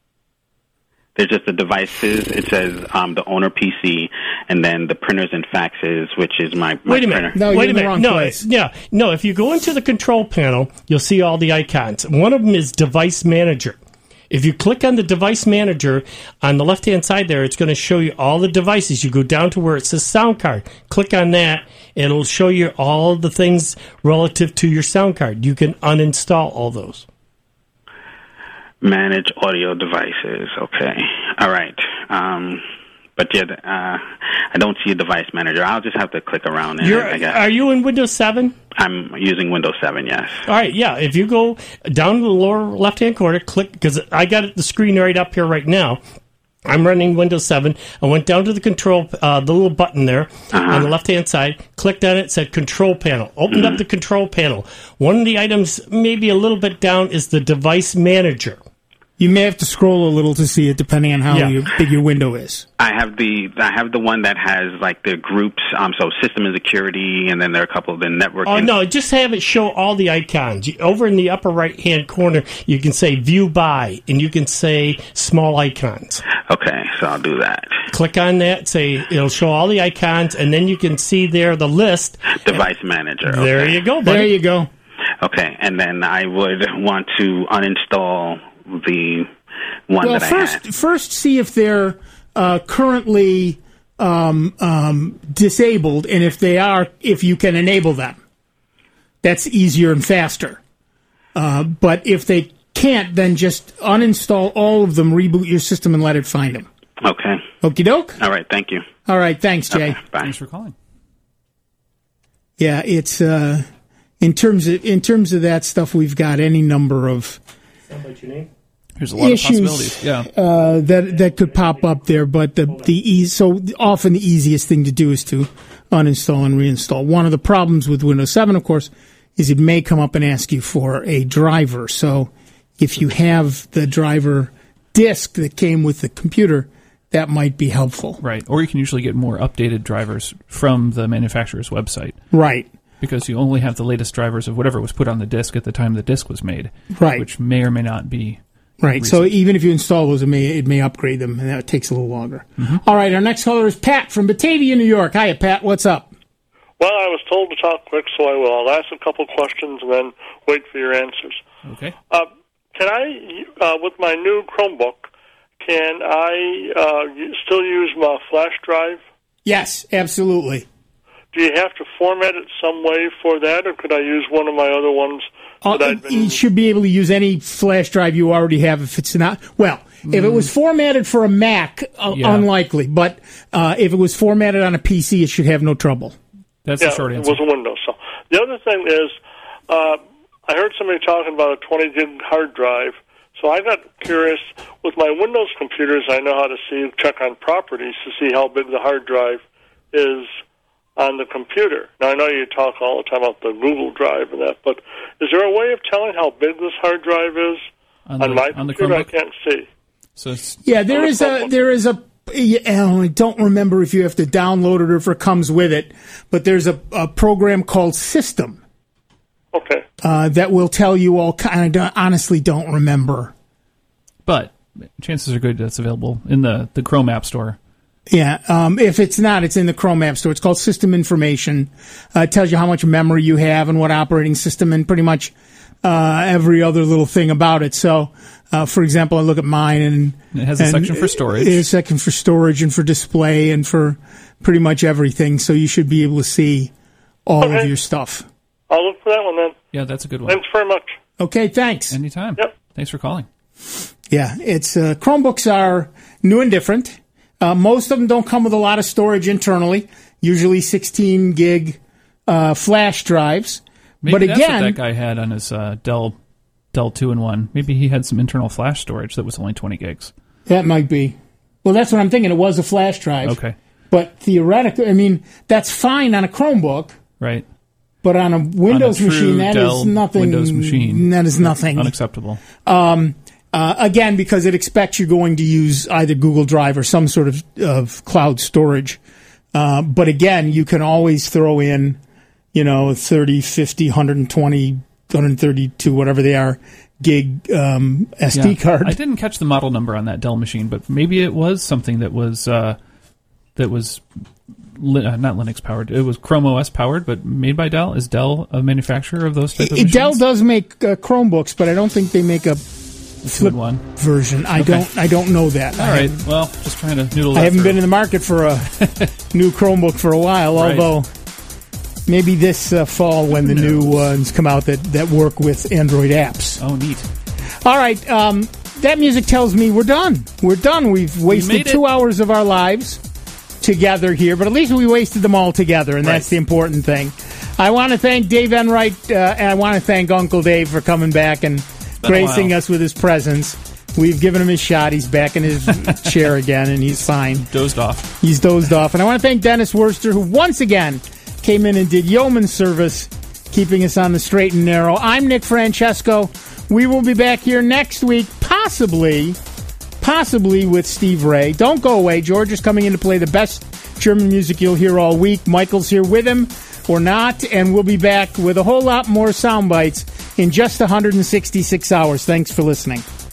There's just the devices. It says um, the owner P C, and then the printers and faxes, which is my, my Wait a printer. minute. Wait a minute. No, yeah, no. If you go into the control panel, you'll see all the icons. One of them is Device Manager. If you click on the Device Manager on the left-hand side there, it's going to show you all the devices. You go down to where it says Sound Card. Click on that. It'll show you all the things relative to your sound card. You can uninstall all those. Manage audio devices. Okay. All right. Um, but yeah, uh, I don't see a device manager. I'll just have to click around. In You're, it, I guess. Are you in Windows seven? I'm using Windows seven. Yes. All right, yeah. If you go down to the lower left-hand corner, click, because I got the screen right up here right now. I'm running Windows seven. I went down to the control, uh, the little button there Uh-huh. on the left-hand side, clicked on it, said Control Panel. Opened Mm-hmm. up the Control Panel. One of the items, maybe a little bit down, is the Device Manager. You may have to scroll a little to see it, depending on how Yeah. you, big your window is. I have the I have the one that has like the groups. Um, so system and security, and then there are a couple of the networking. Oh, no, just have it show all the icons. You- Over in the upper right-hand corner, you can say View By, and you can say Small Icons. Okay, so I'll do that. Click on that, say it'll show all the icons, and then you can see there the list. Device manager. There okay. you go, buddy. There you go. Okay, and then I would want to uninstall the one Well, that I first, had. first see if they're uh, currently um, um, disabled, and if they are, if you can enable them. That's easier and faster. Uh, but if they can't, then just uninstall all of them, reboot your system, and let it find them. Okay. Okie doke. All right. Thank you. All right. Thanks, Jay. Okay, bye. Thanks for calling. Yeah, it's uh, in terms of in terms of that stuff. We've got any number of What's your name? There's a lot issues of possibilities. Yeah. uh, that that could pop up there, but the the ease, so often the easiest thing to do is to uninstall and reinstall. One of the problems with Windows seven, of course, is it may come up and ask you for a driver. So if you have the driver disk that came with the computer, that might be helpful. Right. Or you can usually get more updated drivers from the manufacturer's website. Right. Because you only have the latest drivers of whatever was put on the disk at the time the disk was made. Right. Which may or may not be. Right. recent. So even if you install those, it may it may upgrade them, and that takes a little longer. Mm-hmm. All right. Our next caller is Pat from Batavia, New York. Hiya, Pat. What's up? Well, I was told to talk quick, so I will. I'll ask a couple questions and then wait for your answers. Okay. Uh, can I, uh, with my new Chromebook, can I uh, still use my flash drive? Yes, absolutely. Do you have to format it some way for that, or could I use one of my other ones Uh, that I've been... you should be able to use any flash drive you already have if it's not. Well, if it was formatted for a Mac, uh, Yeah. unlikely. But uh, if it was formatted on a P C, it should have no trouble. That's yeah, the short answer. it was a Windows. So The other thing is, uh, I heard somebody talking about a twenty gig hard drive. So I got curious. With my Windows computers, I know how to see check on properties to see how big the hard drive is on the computer. Now, I know you talk all the time about the Google Drive and that, but is there a way of telling how big this hard drive is on, on the, my on the computer? I Chromebook? can't see. So it's, Yeah, there is a there is a. I don't remember if you have to download it or if it comes with it, but there's a, a program called System. Okay. Uh, that will tell you all kind of. Honestly, don't remember. But chances are good that's available in the, the Chrome App Store. Yeah, um, if it's not, it's in the Chrome App Store. It's called System Information. Uh, it tells you how much memory you have and what operating system and pretty much uh, every other little thing about it. So, uh, for example, I look at mine and it has a section for storage. There's a section for storage and for display and for pretty much everything. So you should be able to see all Okay. of your stuff. I'll look for that one then. Yeah, that's a good one. Thanks very much. Okay, thanks. Anytime. Yep. Thanks for calling. Yeah, it's uh, Chromebooks are new and different. Uh, most of them don't come with a lot of storage internally, usually sixteen gig uh, flash drives. Maybe but that's again, what that guy had on his uh, Dell Dell two in one. Maybe he had some internal flash storage that was only twenty gigs. that might be. Well, that's what I'm thinking. It was a flash drive. Okay. But theoretically, I mean, that's fine on a Chromebook. Right. But on a Windows on a true machine, that Dell is nothing. Windows machine. That is nothing. Unacceptable. Um, uh, again, because it expects you're going to use either Google Drive or some sort of, of cloud storage. Uh, but again, you can always throw in, you know, thirty, fifty, one twenty, one thirty-two, whatever they are, gig um, S D Yeah. card. I didn't catch the model number on that Dell machine, but maybe it was something that was uh, that was li- uh, not Linux powered. It was Chrome O S powered, but made by Dell. Is Dell a manufacturer of those type of machines? Dell does make uh, Chromebooks, but I don't think they make a flip one version. I Okay. don't. I don't know that. All I right. haven't- Well, just trying to noodle that I haven't through. been in the market for a new Chromebook for a while, Right. although maybe this uh, fall when the new ones come out that, that work with Android apps. Oh, neat. All right. Um, that music tells me we're done. We're done. We've wasted made it. two hours of our lives together here, but at least we wasted them all together, and that's the important thing. I want to thank Dave Enright, uh, and I want to thank Uncle Dave for coming back and Been a gracing while. us with his presence. We've given him his shot. He's back in his chair again, and he's fine. Dozed off. He's dozed off. And I want to thank Dennis Worcester, who once again came in and did yeoman service, keeping us on the straight and narrow. I'm Nick Francesco. We will be back here next week, possibly, possibly with Steve Ray. Don't go away. George is coming in to play the best German music you'll hear all week. Michael's here with him, or not, and we'll be back with a whole lot more sound bites in just one hundred sixty-six hours. Thanks for listening.